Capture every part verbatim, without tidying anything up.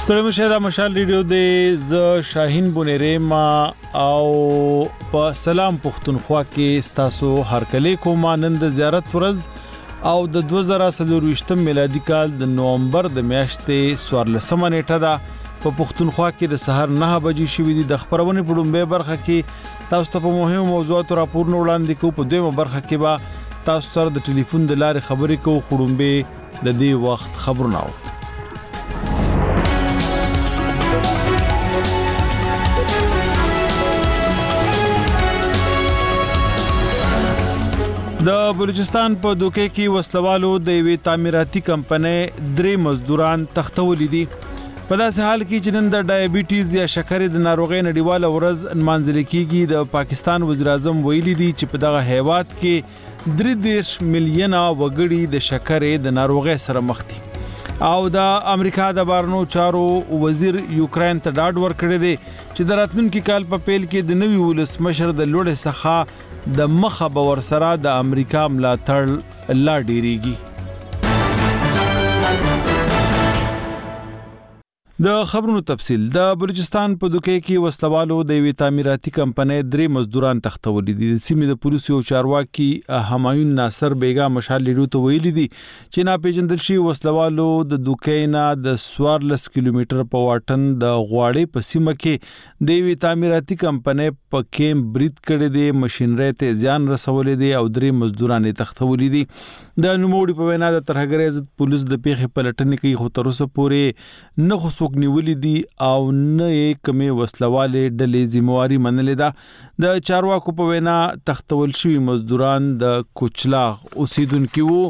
ستړي مشه دا مشال ریډیو د ز شاهین بونیره ما او په سلام پښتونخوا کې ستاسو هرکلی کوم نن د زیارت ورځ او د دوه زره څلور میلادي کال د نومبر د میاشتې څوارلسمه نیټه ده په پښتونخوا کې د سحر نه بجې شوې دي. د خبرونې په لومړۍ برخه کې تاسو ته په مهمو موضوعاتو راپورونه وړاندې کوو. په دویمه برخه کې به تاسو سره د ټلیفون د لارې خبرې کوو. خړومبه د دې وخت خبرونه و د بلوچستان په دوکې کې وسلوالو د یوې تعمیراتي کمپنۍ درې مزدوران تختولې دي. په داسې حال کې چې نن د ډایبټیز یا شکرې د ناروغۍ نړیواله ورځ نمانځل کېږي. د پاکستان وزیر اعظم ویلي دي چې په دغه هیواد کې درې دېرش میلیونه وګړي د شکرې د ناروغۍ سره مخ دي. او د امریکا د بهرنیو چارو وزیر یوکرين ته ډاډ ورکړی دی چې د راتلونکي کال په پیل کې د نوي ولسمشر د لوړې څخه د مخه باور سره د امریکا ملاتړ لا ډیریږي. د خبرونو تفصیل. د بلوچستان په دوکې کې وسلوالو د یوې تعمیراتي کمپنۍ درې مزدوران تختولې دي. د سیمې د پولیسو چارواکي همایون ناصر بیگا مشال لیډو ته ویلي دي چې ناپېژندل شوي وسلوالو د دوکې نه د څوارلس کیلومتر په واټن د غواړې په سیمه کې د یوې تعمیراتي کمپنۍ په کیمپ برید کړی دی. ماشینري ته زیان رسولې دي او درې مزدوران تختولې دي. د نوموړي په وینا د ترهګرۍ ضد پولیس د پیښې پلټنې کوي، خو تر اوسه پورې نه خو څوک نیولې دي او نه یې کومې وسلوالې ډلې ذمہواري منلې ده. د چارواکو په وینا تختول شوي مزدوران د کوچلاغ اوسیدونکي وو.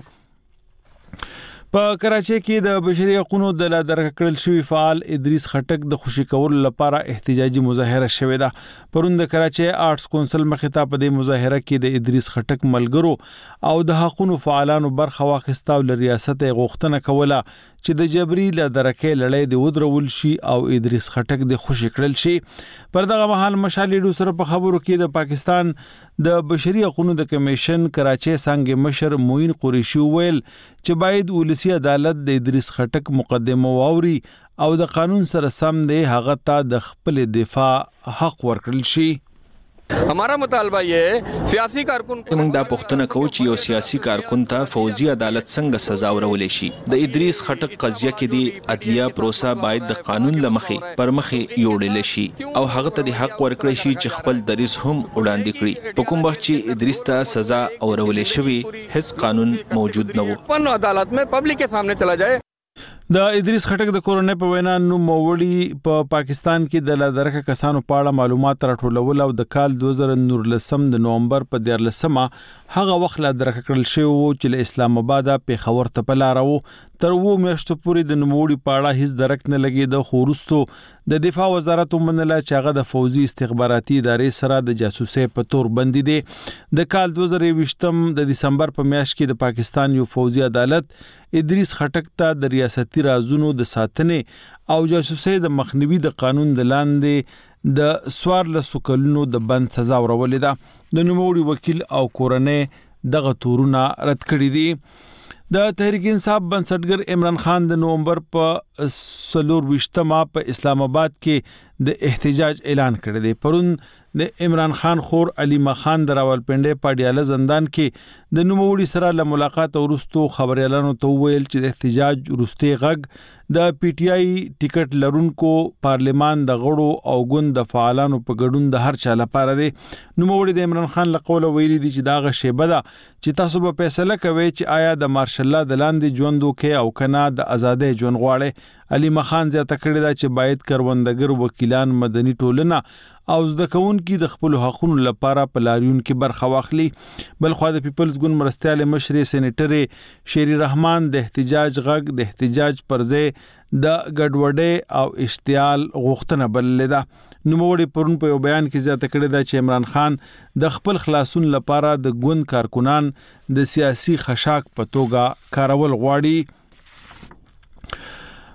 په کراچۍ کې د بشري حقوقو د لادرکه کړل شوی فعال ادریس خټک د خوشي کولو لپاره احتجاجي مظاهره شوې ده. پرون د کراچۍ آرټس کونسل مخې په دې مظاهره کې د ادریس خټک ملګرو او د حقوقو فعالانو برخه واخیسته او د ریاست غوښتنه کوله چې د جبري لادرکه لړۍ د ودرول شي او ادریس خټک د خوشي کړل شي. پر دغه مهال مشالې سره په خبرو کې د پاکستان د بشري حقوقو د کمیشن کراچۍ څنګه مشر موین قریشي ویل چې باید ولسی عدالت د ادریس خټک مقدمه واوري او د قانون سره سم دی هغه ته د خپل دفاع حق ورکړل شي. हमारा मुतालबा ये है सियासी कारकुन موږ دا پوښتنه کوو چې یو سیاسي کارکون ته فوزي عدالت څنګه سزا ورولې شي. د ادریس خټک قضیه کې دی عدلیه پروسه باید د قانون لمخې پر مخې یوړل شي او هغه ته د حق ورکړي شي چې خپل دریس هم وړاندې کړي. په کوم وخت چې ادریس ته سزا ورولې شوی هیڅ قانون موجود نه و. په عدالت میں پبلک کے سامنے چلا جائے. د ادریس خټک د کورنۍ په وینا نو موړي په پاکستان کې د لادرکه کسانو په اړه معلومات راټولول او د کال دوه زره نولسم د نومبر په دیارلسمه هغه وخت لادرکه کړل شوی و چې له اسلام آباد پیښور ته په لار وو. تر وو میاشتو پورې د نوموړي په اړه هیڅ درک نه لګید. خو وروسته د دفاع وزارت ومنله چې هغه د فوزي استخباراتي ادارې سره د جاسوسۍ په تور بندي دي. د کال دوه زره یوویشتم د دسمبر په میاشت کې د پاکستان یو فوزي عدالت ادریس خټک ته د ریاستي رازونو د ساتنې او جاسوسۍ د مخنیوي د قانون د لاندې د څوارلسو کلونو د بند سزا ورولې ده. د نوموړي وکیل او کورنۍ دغه تورونه رد کړي دي. د تحریک انصاف بنسټګر عمران خان د نومبر په څلور ویشتمه په اسلام آباد کې د احتجاج اعلان کړی دی. پرون د عمران خان خور علیما خان د راولپنډۍ په ډیاله زندان کې د نوموړي سره له ملاقات وروسته خبريالانو ته ویل چې د احتجاج وروستي غږ د پی ټی آی ټیکټ لرونکو پارلیمان د غړو او ګوند د فعالانو په ګډون د هر چا لپاره دی. نوموړي د عمران خان له قوله ویلي دي چې دا غ شیبه ده چې تاسو به فیصله کوئ چې آیا د مارشل الله د لاندې ژوند وکي او کنه د ازادۍ ژوند غواړي. علیما خان زیاته کړې ده چې باید کروندګر وکیلان مدني ټولنه او زده کوونکي د خپل حقوقو لپاره په لاریون کې برخه واخلي. بل خو د پیپلز ګوند مرستيال مشر سېنیټر شيري رحمان د احتجاج غږ د احتجاج پر ځای د ګډوډۍ او اشتعال غوښتنه بللې ده. نوموړي پرون په یو بیان کې زیاته کړې ده چې عمران خان د خپل خلاصون لپاره د ګوند کارکونان د سیاسي خشاک په توګه کارول غواړي.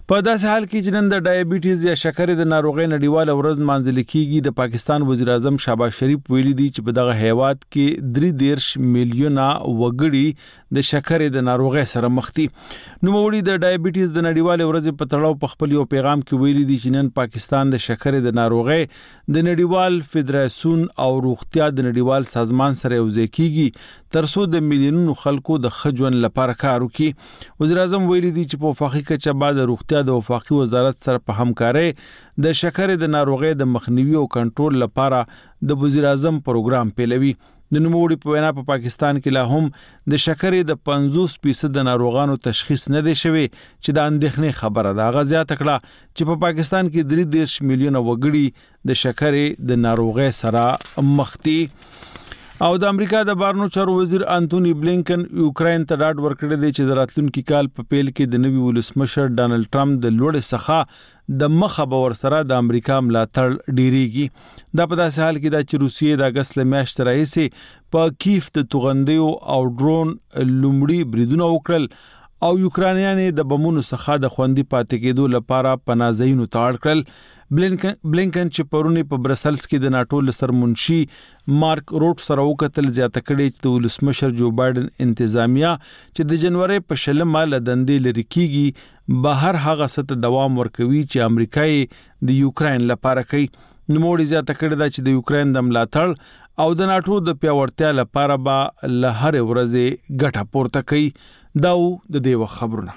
په داسې حال کې چې نن د ډایابټیز یا شکرې د ناروغۍ نړیواله ورځ مانځل کیږي، د پاکستان وزیر اعظم شهباز شریف ویلي دی چې په دغه هیواد کې درې دېرش میلیونه وګړي د شکرې د ناروغۍ سره مخ دي. نوموړي د ډایابټیز د نړیواله ورځ په تړاو په خپل یو پیغام کې ویلي دی چې نن پاکستان د شکرې د ناروغۍ د نړیوال فدراسیون او روغتیا د نړیوال سازمان سره یوځای کیږي ترڅو د میلیونونو خلکو د ښه ژوند لپاره کار وکړي. وزیر اعظم ویلي دی چې په وفاقي کچه بعد روغتیا د وفاقي وزارت سره په همکارۍ د شکرې د ناروغۍ د مخنیوي او کنټرول لپاره د وزیر اعظم پروګرام پیلوي. د نوموړي په وینا په پاکستان کې لا هم د شکرې د پنځوس فیصد د ناروغانو تشخیص نه دی شوی چې د اندېښنې خبره ده. هغه زیاته کړه چې په پاکستان کې درې دېرش میلیونه وګړي د شکرې د ناروغۍ سره مخ دي. او د امریکا د بهرنیو چارو وزیر انټونی بلینکن یوکرين ته ډاډ ورکړی دی چې د راتلونکي کال په پیل کې د نوي ولسمشر ډانلډ ټرمپ د لوړې څخه د مخه به ورسره د امریکا ملاتړ ډیریږي. دا په داسې حال کې دا چې روسیې د اگست له میاشتې راهیسې په کیف د توغندیو او ډرون لومړي بریدونه وکړل او یوکرانیان د بمونو څخه د خوندي پاتې کېدو لپاره پناهځایونو ته اړ کړل. بلینکن بلینکن چې پرونی په برسلز کې د ناتو سرمنشي مارک روټ سره وکتل زیاته کړي چې د ولسمشر جو بایدن انتظامیه چې د جنوري په شلمه لدندې لري کیږي بهر هغه ست دوام ورکوي چې امریکای د یوکرين لپاره کوي. نوموړي زیاته کړي دا چې د یوکرين د ملاتړ او د ناتو د پیاوړتیا لپاره به له هر ورځې ګټه پورته کوي. دا د دې وخت خبرونه.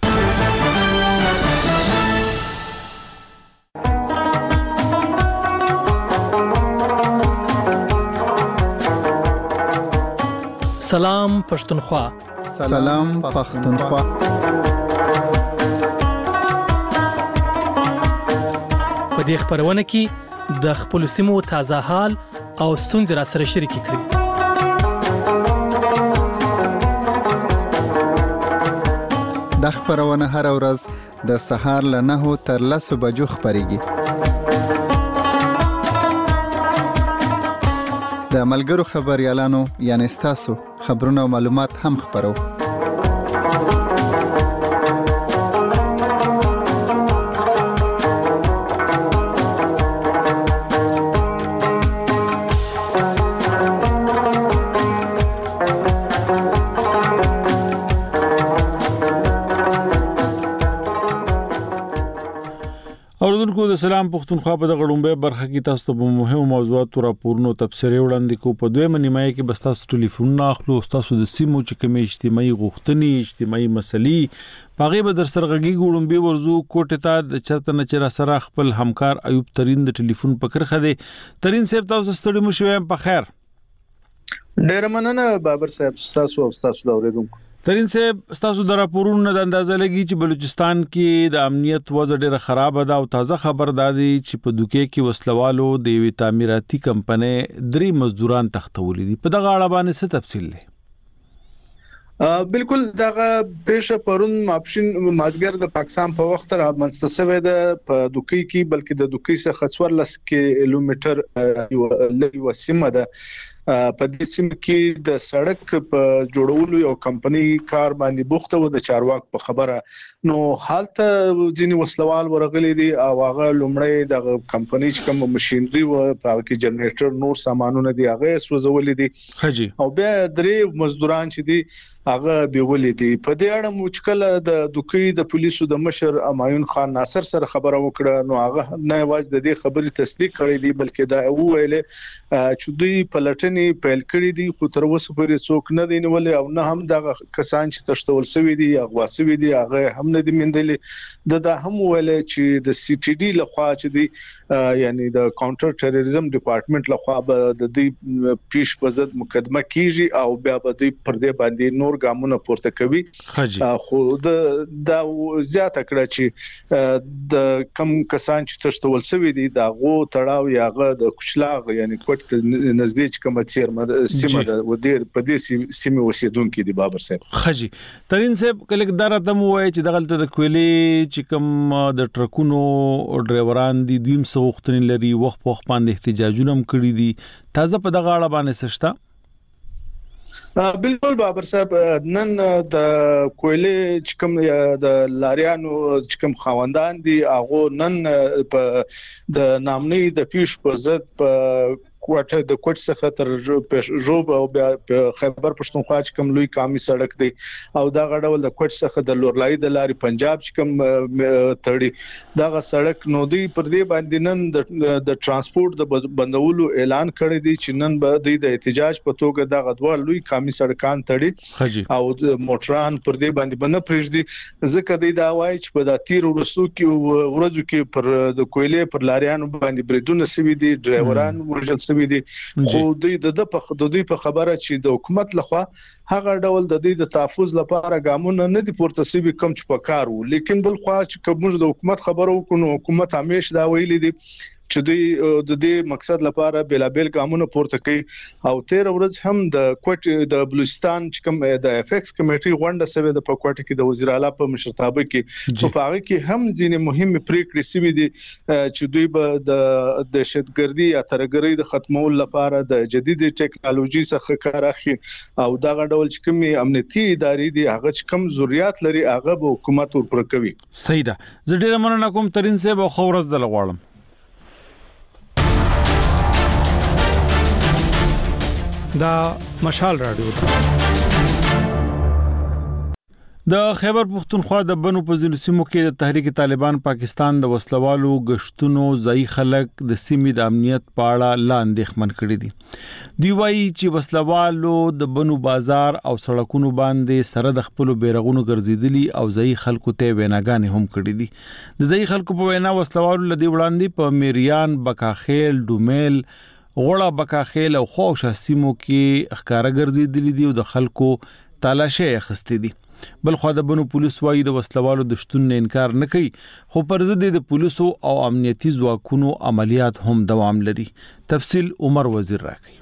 سلام پښتونخوا. سلام پښتونخوا. په دې خبرونه کې د خپل سیمو تازه حال او ستونزې را سره شریک کړئ. د خبرونه هر ورځ د سهار له نهو تر لسو بجو خبريږي. د ملګرو خبريالانو یعنی ستاسو خبرونه او معلومات هم خبرو. اوردونکو د سلام پښتونخوا په دغه ډومبه برخه کې تاسو ته په مهمو موضوعاتو راپورونو تبصرې وړاندې کوو. په دویمه نیمایي کې بس تاسو ټلیفون اخلو، تاسو د سیمو چې کومې اجتماعي غوښتنې اجتماعي مسلې پاغي به در سرغږی ګوړم ورزو کوټه ته د چرته نه چر سره خپل همکار ایوب ترين د ټلیفون په کرخه دی. ترين صاحب تاسو ستړي مو شوم په خیر. ډیر مننه بابر صاحب، تاسو او تاسو د اوریدونکو. ترين صاحب تاسو د راپورونو د اندازه لګي چې بلوچستان کې د امنیت وضع ډیره خراب ده او تازه خبر دادي چې په دوکې کې وسلوالو د وی تعمیراتي کمپنۍ درې مزدوران تختولې دي. په دغه اړه باندې څه تفصیل لري؟ بالکل دغه پیښه پرون ماپښین مازګر د پاکستان په وخت را منستسوي ده په دوکې کې، بلکې د دوکې څخه څوارلس کیلومتر لږ وسیمه ده. په دې سیمه کې د سړک په جوړولو یو کمپنۍ کار باندې بوخته و د چارواک په خبره. نو حالت ځینی وسلوال ورغلي دي او هغه لومړی د کمپنۍ چې کوم ماشينري و په کې جنریټر نور سامانونه دي هغه سوزولې دي او بیا درې مزدوران چې دي هغه بیولې دي. په دې اړه مشکل د دوکې د پولیسو د مشر امایون خان ناصر سره خبره وکړه. نو هغه نه واځ د دې خبرې تصدیق کړې دي بلکې دا ویل چې دوی پلټنې پیل کړې دي خو تر اوسه پورې څوک نه دی نیولې او نه هم د کسان چې تشتول شوی دي اغوا شوی دي هغه هم نه دي مندلې. د دا هم ویل چې د سی ټي ډي لخوا چې دی یعنی د کاونټر ټیرریزم ډپارټمنټ لخوا به د دې پیش بزد مقدمه کیږي او بیا به دوی پر دې باندې نور ګامونه پورته کوي. خو د دا زیاته کړه چې د کم کسان چې تشتول شوی دي دا غو تړاو یاغه د کوچلاغ یعنی کوټ نزدیک کوم چیر سیمه د ودیر په دې سیمه اوسیدونکو دي. بابر صاحب خجی ترين صاحب کله دره تم وای چې دغلت د کویلې چې کوم د ټرکونو ډرایوران دي دویم سوختن لري وخت په وخت باندې احتجاجونه هم کړی دي. تازه په دغه اړه باندې سشتا بالکل بابر صاحب نن د کویلې چې کوم د لاریانو چې کوم خواندان دي هغه نن په د نامنۍ د پیش په ضد په کوټه د کوټ څخه تر جوب او خیبر پښتونخوا چې کوم لوی قومي سړک دی او دا غډول د کوټ څخه د لورلای د لارې پنجاب چې کوم تړي دا سړک نو دی پر دې باندې نن د ترانسپورت د بندولو اعلان کړی دی چې نن به د احتجاج په توګه دا غډوال لوی قومي سړکان تړي او موټران پر دې باندې بنه پرېږدي ځکه دی دا وایي چې په د تیر ورستو کې ورځو کې پر د کویلې پر لاریانو باندې بریدونه سوي دي ډرایوران ورجل دي خو دوی د په دوی په خبره چې د حکومت لخوا هغه ډول د دې د تحفظ لپاره ګامونه نه دي پورته سوي کم چې په کار وو لیکن بل خو چې کوم د حکومت خبرو کو حکومت همیش دا ویلي دي چې دوی د دې مقصد لپاره بلابل ګامونه پورته کوي او تیر ورځ هم د کوټ د بلوچستان چې کوم د اف ایکس کمیټي غونډه سوي د پکوټ کې د وزیر اعلی په مشرتابه کې په هغه کې هم ځینې مهمه پریکړې سوي دي چې دوی به د دهشتګردي یا ترهګرۍ د ختمولو لپاره د جدید ټیکنالوژي څخه کار اخلي او دا غډول چې کوم امنیتي ادارې دي هغه چې کوم ضرورت لري هغه به حکومت ورپر کوي. صحیح ده. زه ډیره مننه کوم ترين صاحب او خورز د لغواړم. دا مشال رادیو د خیبر پختونخوا د بنو په ځینو سیمو کې د تحریک طالبان پاکستان د وسلوالو غشتونو ځای خلک د سیمې د امنیت په اړه لا اندېښمن کړي دي. دی وايي چې وسلوالو د بنو بازار او سړکونو باندې سره د خپل بیرغونو ګرځیدلی او ځای خلکو ته ویناګانې هم کړي دي. د ځای خلکو په وینا وسلوالو لدی وړاندې په میریان، بکاخیل، ډومیل، غوړه بکاخیل او خوشا سیمو کې اخکارا ګرځیدلی دي او د خلکو تالاشي اخستې دي. بل خو د بنو پولیس وايي د وسلوالو د شتون نه انکار نه کوي خو پر ضد د پولیسو او امنیتي ځواکونو عملیات هم دوام لري. تفصیل عمر وزیر راکړي.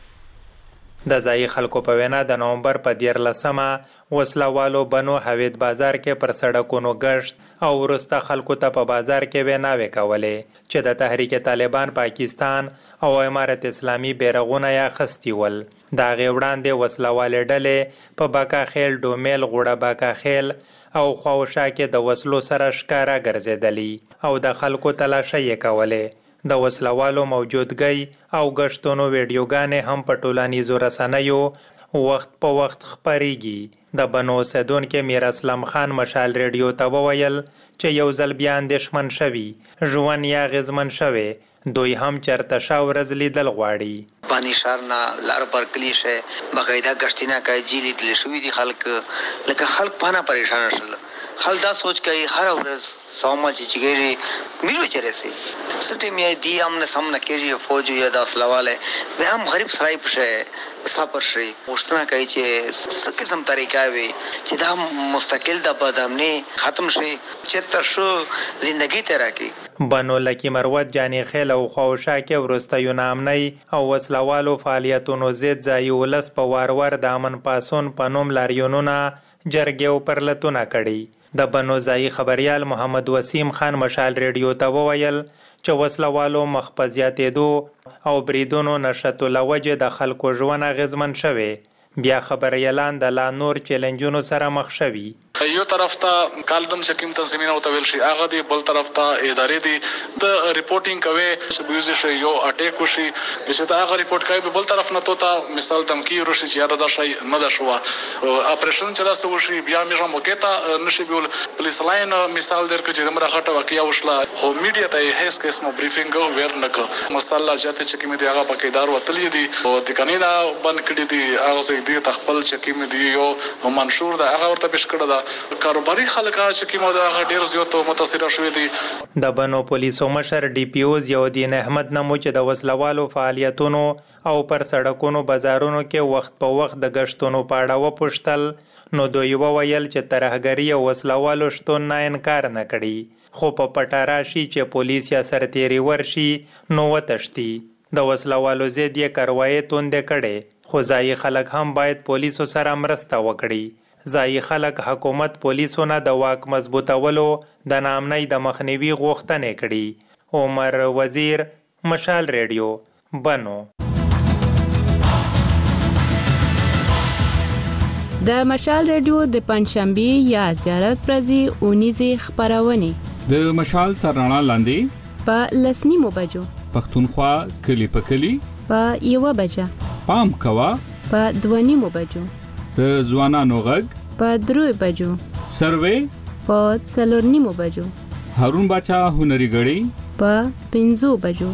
د ځای خلکو په وینا د نومبر په دیارلسمه وسلوالو بنو حوید بازار کې پر سړکونو گشت او ورسته خلکو ته په بازار کې ویناوې کولې چې د تحریک طالبان پاکستان او امارت اسلامي بیرغونه یا خستی ول. دا غي وړاندې وسلوالې ډلې په باکاخیل، ډومیل، غوړه باکاخیل او خوشا کې د وسلو سره ښکارا ګرځېدلی او د خلکو تلاشي کولې. د وسلوالو موجودګۍ او غشتونو ویډیوګانې هم په ټولنیزو رسنیو وخت په وخت خپرېږي. د بنو اوسیدونکو میر اسلم خان مشال ریډیو ته وویل چې یو ځل بیا اندېښمن شوي، ژوند یا اغېزمن شوی، دوی هم چرته شا ورځ لیدل غواړي. پانی شارنا لار پر کلیشه باقاعده غشتینا کوي جیلی دل شوې دي خلک لکه خلک پانا پریشان شول. خل دا سوچ کوي هر ورځ سوما چې چیګری میرو چرسي سټي مې دی امن سم نه کېږي فوج یا د اصلواله به هم غریب سړی پشه صبر شي مشتنا کوي چې څه قسم طریقه وي چې دا مستقل د بدامني ختم شي چې تر شو ژوندۍ ته راکې. بنو لکی مروت جانی خیل او خوشا کې ورسته یو نامنۍ او وسلوالو فعالیتونو زید ځای ولس په وارور د امن پاسون پنوم لاریونونه جرګیو پرلتونه کړي. د بنو ځای خبريال محمد وسیم خان مشال ریډیو ته وویل چې وسلوالو مخفزیاتېدو او بریدونو نشته لوجه د خلکو ژوند اغیزمن شوي. بیا خبريالان د لا نور چیلنجونو سره مخ شوي. یو طرف ته کالدم شکیم تنظیمونه او تویل شي هغه دی، بل طرف ته ادارې دي د ریپورتینګ کوي چې بيوزي شي یو اٹیک وشي چې دا هغه ریپورت کوي، بل طرف نه توته مثال دمکی ورشي چې یاره دا شي نه دا شو اپریشن چې دا سو شي بیا میږه موکیتا نشي بیول پولیس لاین مثال درکې چې دمره غټه واقعیا وشله خو میډیا ته هیڅ قسمه بریفینګ ور نه کو مسله جاته چې کیمه دی هغه پکېدار وتلې دي او د کنينا بند کړي دي هغه چې دی تخپل چې کیمه دی یو منشور دا هغه ورته پیش کړه دا کاروباري خلک چې کیمو دا ډیر زیات متاثر شوي دي. د بنو پولیسو مشر ډي پی او زیودین احمد نمو چې د وسلوالو فعالیتونو او پر سړکونو بازارونو کې وخت په وخت د غشتونو پاړه و پښتل نو دوی وویل چې ترهګری او وسلوالو شتون نه انکار نه کړي خو په پټاراشي چې پولیس یا سرتيري ورشي نو وتشتي. د وسلوالو زید یې کاروایی توند کړي خو ځای خلک هم باید پولیسو سره مرسته وکړي. ځای خلک حکومت پولیسونه د واک مضبوطولو د نامنۍ د مخنیوي غوښتنې کړي. عمر وزیر، مشال ریډیو، بنو. د مشال ریډیو د پنځشنبه یا زیارت ورځې اونیزه خبرونه د مشال ترانه لاندې په لسنیمو بجو پښتونخوا کلی په کلی په یو بجه پام کوا په دوانیمو بجو د ځوانانو غږ په درو بجو سروې په څلورنیمو بجو هارون باچا هنري غړي په پنځو بجو.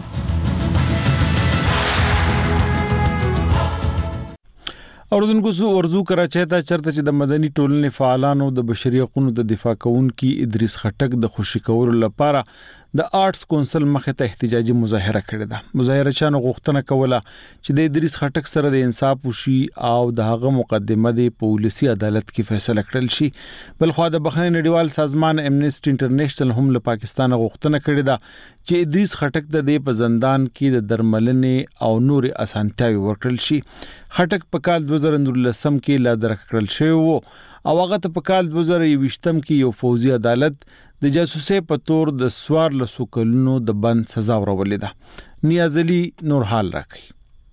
اوردونکو سو ورزو کراچۍ ته چرته چې د مدني ټولنې فعالانو د بشري حقوقو د دفاع کوونکي ادریس خټک د خوشی کولو لپاره د آرټس کونسل مخه ته احتجاجي مظاهره کړې ده. مظاهره چانو غوښتنه کوله چې د ادریس خټک سره د انصاف وشي او د هغه مقدمه د پولیسي عدالت کې فیصله کړل شي. بل خو د بخښنې نړیوال سازمان امنیسټي انټرنیشنل هم له پاکستان غوښتنه کړې ده چې ادریس خټک د دې په زندان کې د درملنې او نور اسانتیاوي ورکړل شي. خټک په کال دوه زره نولسم کې لا درکړل شوی وو او هغه ته په کال دوه زره یوویشتم کې یو فوزي عدالت د جاسوسي په تور د سوار لسو کلونو د بند سزا ورولې ده. نیاز علي نور حال راکړي.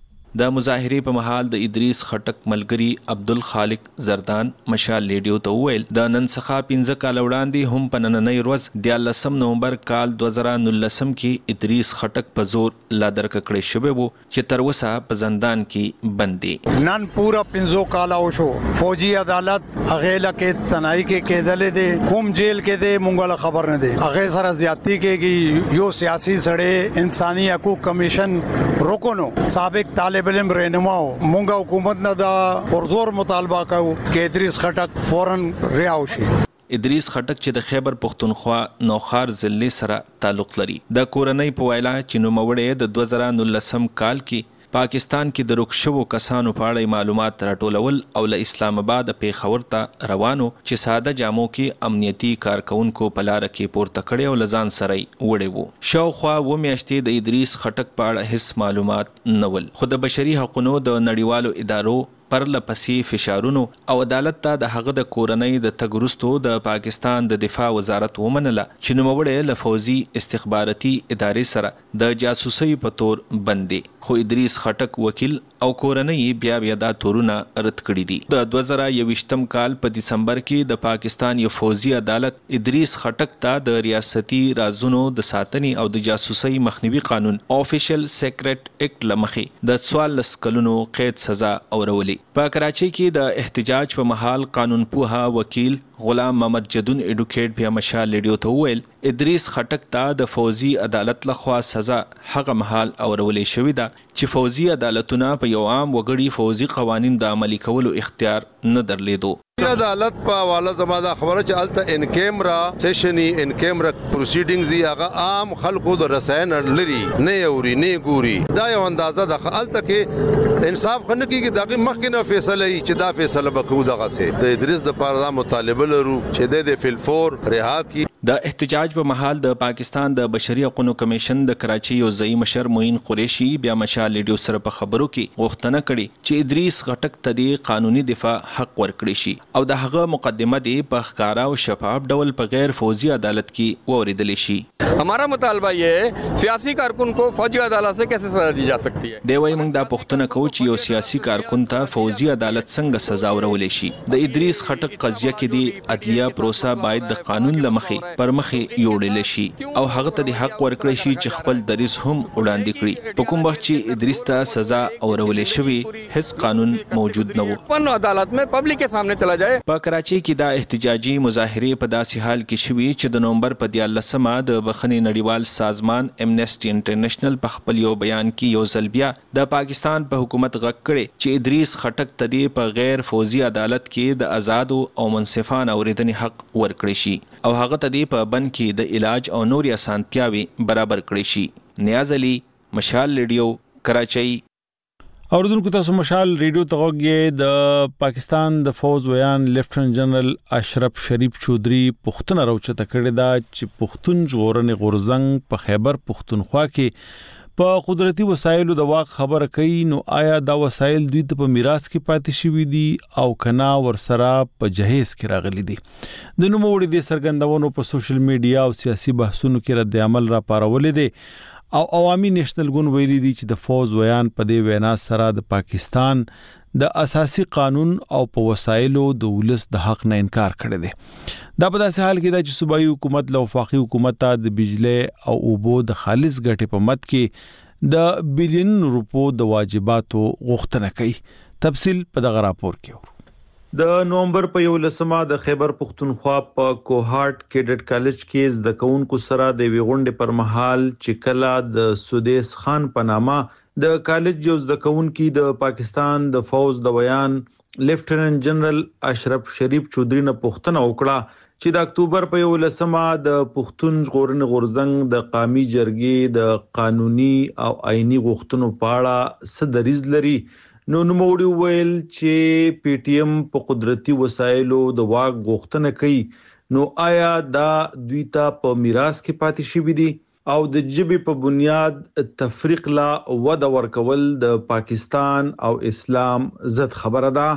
د مظاهره په محل د ادریس خټک ملګری عبدالخالق زردان مشال ریډیو ته ویل د نن څخه پنځه کال وړاندې هم په نننۍ ورځ د لسم نومبر کال دوه زره نولسم کې ادریس خټک په زور لا درکړې شوی وو چې تر اوسه په زندان کې بند دي. نن پورا پنځه کال او شو فوجي عدالت اغه لکه تنای کې کېدلې دي کوم جیل کې دي مونږه خبر نه دي اغه سره زیاتی کېږي یو سیاسي سړی انساني حقوق کمیشن روکونو سابق طالب علم رهنماو مونږه حکومت نه دا پرزور مطالبه کوو چې ادریس خټک فورن ریاو شي. ادریس خټک چې د خیبر پختونخوا نوخار ضلع سره تعلق لري د کورنۍ په وینا چې نوموړی د دوه زره نولسم کال کې پاکستان کې د رکشوو کسانو په اړه معلومات راټولول او له اسلام آباد پیښور ته روانو چې ساده جامو کې امنیتي کارکونکو په لار کې پورته کړي او لزان سره وړي وو. شاوخوا و میاشتې د ادریس خټک په اړه هیڅ معلومات نه ول خو د بشري حقوقو د نړیوالو ادارو پر لپسې فشارونو او عدالت ته د هغه د کورنۍ د تګرستو د پاکستان د دفاع وزارت ومنله چې نوموړی له فوزي استخباراتي ادارې سره د جاسوسي په تور بندي خو ادریس خټک وکیل او کورنۍ بیا بیا دا تورونه رد کړی دي. د دوه زره یوویشتم کال په دسمبر کې د پاکستان یو فوزي عدالت ادریس خټک ته د ریاستي رازونو د ساتنې او د جاسوسي مخنیوي قانون آفیشل سیکرټ اکټ لمخې د څوارلس کلونو قید سزا اورولې. په کراچۍ کې د احتجاج په محل قانون پوها وکیل غلام محمد جدون اډوکیټ بیا مشال ریډیو ته ویل ادریس خټک ته د فوزي عدالت لخوا سزا هغه محل اورولې شوې ده چې فوزي عدالتونه په یو عام وګړي فوزي قوانين د عملي کولو اختیار نه درلیدو. عدالت په حواله زما دا خبره چې الته ان کیمرا سیشنی ان کیمرا پروسیډینګز یې هغه عام خلکو د رساین لري نه اوري نه ګوري دا یو اندازه د الته کې انصاف خنه کیږي دغه مخکې نه فیصله چې دا فیصله وکړو دغه سه د ادریس د پاره مطالبه لرو چې د فلفور رها کی. د احتجاج په محل د پاکستان د بشري حقوقو کمیشن د کراچۍ یو ځای مشر موین قریشي بیا مشال ریډیو سره په خبرو کې غوښتنه کړې چې ادریس خټک ته د قانوني دفاع حق ورکړي شي او د هغه مقدمه دی په ښکارا او شفاف ډول په غیر فوجي عدالت کې واوریدل شي. हमारा मुतालबा ये है सियासी कारकुन को फौजी अदालत से कैसे सजा दी जा सकती है. دی وای موږ دا پوښتنه کوو چې یو سیاسي کارکون ته فوجي عدالت څنګه سزا ورولې شي. د ادریس خټک قضیه کې دی عدلیه پروسه باید د قانون لمخې پر مخې یوړل شي او هغه ته د حق ورکړي شي چې خپل دریس هم وړاندې کړي. په کوم وخت چې ادریس ته سزا اورولې شوی هیڅ قانون موجود نه و. په عدالت में पब्लिक के सामने चला जाए. په کراچۍ کې دا احتجاجي مظاهره په داسې حال کې شوي چې د نومبر په دیارلسمه د بخښنې نړیوال سازمان امنیسټي انټرنیشنل په خپل یو بیان کې یو ځل بیا د پاکستان په حکومت غږ کړي چې ادریس خټک ته دی په غیر فوجي عدالت کې د آزاد او منصفانه اوریدنې حق ورکړي شي او هغه ته دی په بن کې د علاج او نوري اسانتیاوي برابر کړي شي. نیاز علي مشال ریډیو کراچۍ. اوردونکو تاسو مشال ریډیو ته غوږی د پاکستان د فوز ویان لیفټننټ جنرال اشرف شریف چودھری پښتون راوچته کړی دا چې پښتون ژغورنې غورزنګ په خیبر پښتونخوا کې په قدرتي وسایلو د واق خبره کوي. نو آیا دا وسایل دوی ته په میراث کې پاتې شوي دي او کنا ورسره په جهیز کې راغلي دي؟ د نوموړي د سرګندونو په سوشل میډیا او سیاسي بحثونو کې رد عمل را پارولې دي او عوامي نېشنل ګوند ویلي دي چې د فوز ویان په دې وینا سره د پاکستان د اساسي قانون او په وسایلو د ولس د حق نه انکار کړی دی. دا په داسې حال کې دا چې صوبایي حکومت له وفاقي حکومت ته د بجلی او اوبو د خالص ګټې په مد کې د بلین روپو د واجباتو غوښتنه کوي. تفصیل په دغه راپور کې. د نومبر په یولسمه د خیبر پختونخوا په کوهارت کیډټ کالج کې زده کوونکو سره د وی غونډې پر مهال چې کله د سودیس خان په نامه د کالج یو زده کوونکي د پاکستان د فوج د ویان لیفټیننټ جنرال اشرف شریف چودري نه پوښتنه وکړه چې د اکتوبر په یولسمه د پښتون ژغورنې غورځنګ د قامي جرګې د قانوني او آئینی غوښتنو په اړه څه دریځ لري. نو نوموړي وویل چې پی ټی ایم په قدرتي وسایلو د واک غوښتنه کوي، نو آیا دا دوی ته په میراث کې پاتې شوی دي او د جبې په بنیاد تفریق لا وده ورکول د پاکستان او اسلام ضد خبره ده.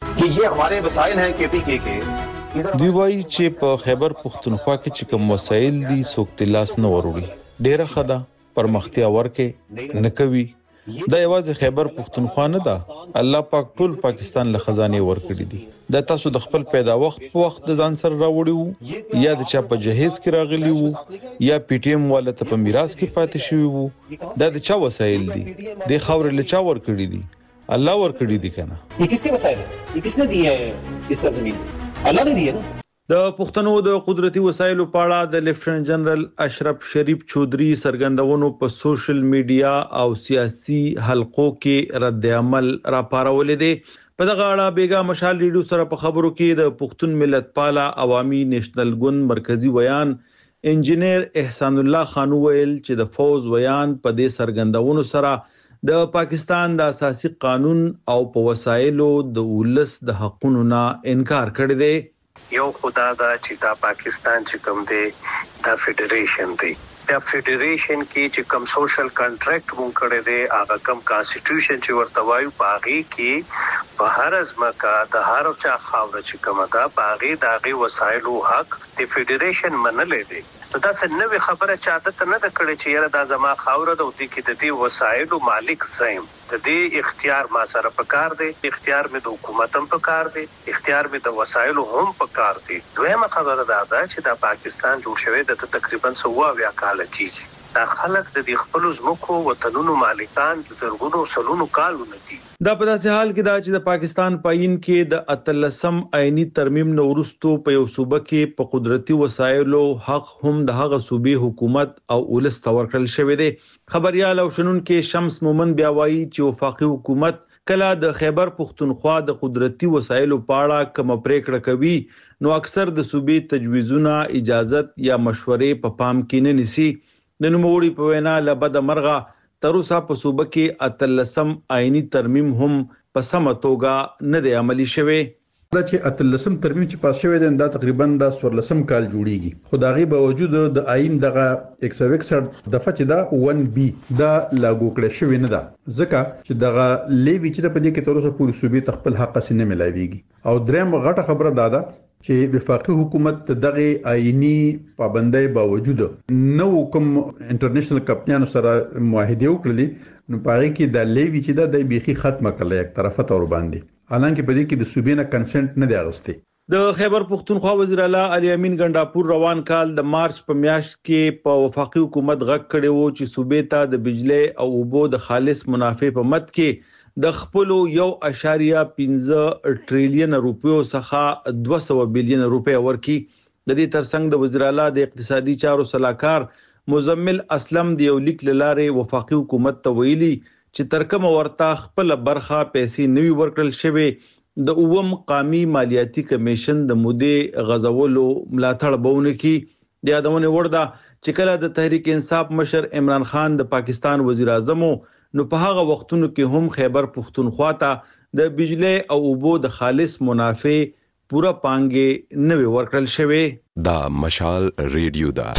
یہ ہمارے وسائل ہیں کے پی کے کے دوی وایي چې په خیبر پختونخوا کې چې کوم وسایل دي څوک تلاس نه وروړي، ډیره ښه ده، پرمختیا ورکې نه کوي. دا یوازې خیبر پختونخوا نه ده، الله پاک ټول پاکستان له خزانه ورکړي دي. دا تاسو د خپل پیدا وخت په وخت د ځان سره راوړي وو یا د چا په جهیز کې راغلي وو یا پی ټی ایم والا ته په میراث کې پاتې شوی وو. دا د چا وسایل دي؟ د خاور له چا ورکړي دي؟ الله ورکړي دي کنه. یہ کس کے وسائل ہیں؟ یہ کس نے دیے ہیں اس سرزمین کو؟ الله نے دیے نا. د پښتنو د قدرتي وسایلو په اړه د لیفټیننټ جنرال اشرف شریف چودري سرګندونو په سوشل میډیا او سیاسي حلقو کې رد عمل راپارولې دي. په دغه اړه بیګا مشال ریډیو سره په خبرو کې د پښتون ملت پالا عوامي نېشنل ګوند مرکزی ویان انجینیر احسان الله خان ویل چې د فوز ویان په دې سرګندونو سره د پاکستان د اساسي قانون او په وسایلو د ولس د حقونو نه انکار کړی دی. یو خدا دا چې دا پاکستان چې کوم دی دا فیډریشن دی. دا فیډریشن کې چې کوم سوشل کنټریکټ مونږ کړی دی هغه کوم کانسټیټیوشن چې ورته وایو په هغه کې په هر ځمکه د هر چا خاوره چې کومه ده په هغه د هغه وسایلو حق د فیډریشن منلې دی. دا څه نوې خبره چاته ته نه د کړې چې یاره دا زما خاوره ده او دې کې د دې وسایلو مالک زم د دې اختیار ما سره پکار دی، اختیار مې د حکومت هم پکار دی، اختیار مې د وسایلو هم پکار دی. دویمه خبره دا ده چې دا پاکستان جوړ شوی د تقریبا سوا اویا کال کېږي. دا خلک د دې خپل ځمکو وطنونو مالکان د زرګونو سلونو کالونه دي. دا په داسې حال کې دا چې د پاکستان پاین کې د اتلسم آئینی ترمیم نه وروسته په یو صوبه کې په قدرتي وسایلو حق هم د هغه صوبې حکومت او ولس ته ورکړل شوی دی. خبريال او شنونکو شمس مومن بیا وایي چې وفاقي حکومت کله د خیبر پختونخوا د قدرتي وسایلو په اړه کوم پریکړه کوي نو اکثر د صوبې تجویزونه اجازت یا مشورې په پام کې نه نیسي. د نوموړي په وینا له بده مرغه تر اوسه په صوبه کې اتلسم آئینی ترمیم هم په سمه توګه نه دی عملي شوی. دا چې اتلسم ترمیم چې پاس شوی دی دا تقریبا د سورلسم کال جوړیږي، خو دغه باوجود د آئین دغه یک سو اکسઠ دفعه چې دا ون بی دا لاګو کړی شوی نه ده، ځکه چې دغه لیوی چې په دې کې تر اوسه پوری صوبې تخپل حق سینه ملایويږي. او دریم غټه خبره دا ده چې وفاقي حکومت دغه آئینی پابندۍ باوجود نو کوم انټرنیشنل کمپنیانو سره معاهده وکړلې نو پاره کې د لیوی چې دا د بیخي ختمه کړل یک طرفه تور باندې، حالانکه په دې کې د صوبې نه کنسنت نه دی اغسته. د خیبر پختونخوا وزیر اعلی علي امین ګنڈاپور روان کال د مارچ په میاشت کې په وفاقي حکومت غږ کړی وو چې صوبې ته د بجلی او اوبو د خالص منافع په مد کې د خپل یو اشاریه پنځه ټریلیون روپیو څخه دوه سوه بلین روپیا ورکي. د دې ترڅنګ د وزیر اعلی د اقتصادي چارو صلاحکار مزمل اسلم د یو لیک لاره وفاقي حکومت ته ویلي چې ترکم ورته خپل برخه پیسې نوي ورکړل شوی. د اوم قامي مالیاتي کمیشن د مودې غزولو ملاتړ بونه کی. د یادونه ورده چې کله د تحریک انصاف مشر عمران خان د پاکستان وزیر اعظم نو په هغه وختونو کې هم خیبر پختونخوا ته د بجلی او اوبو د خالص منافع پورا پانګې نوي ورکړل شوی. دا مشال ریډیو دا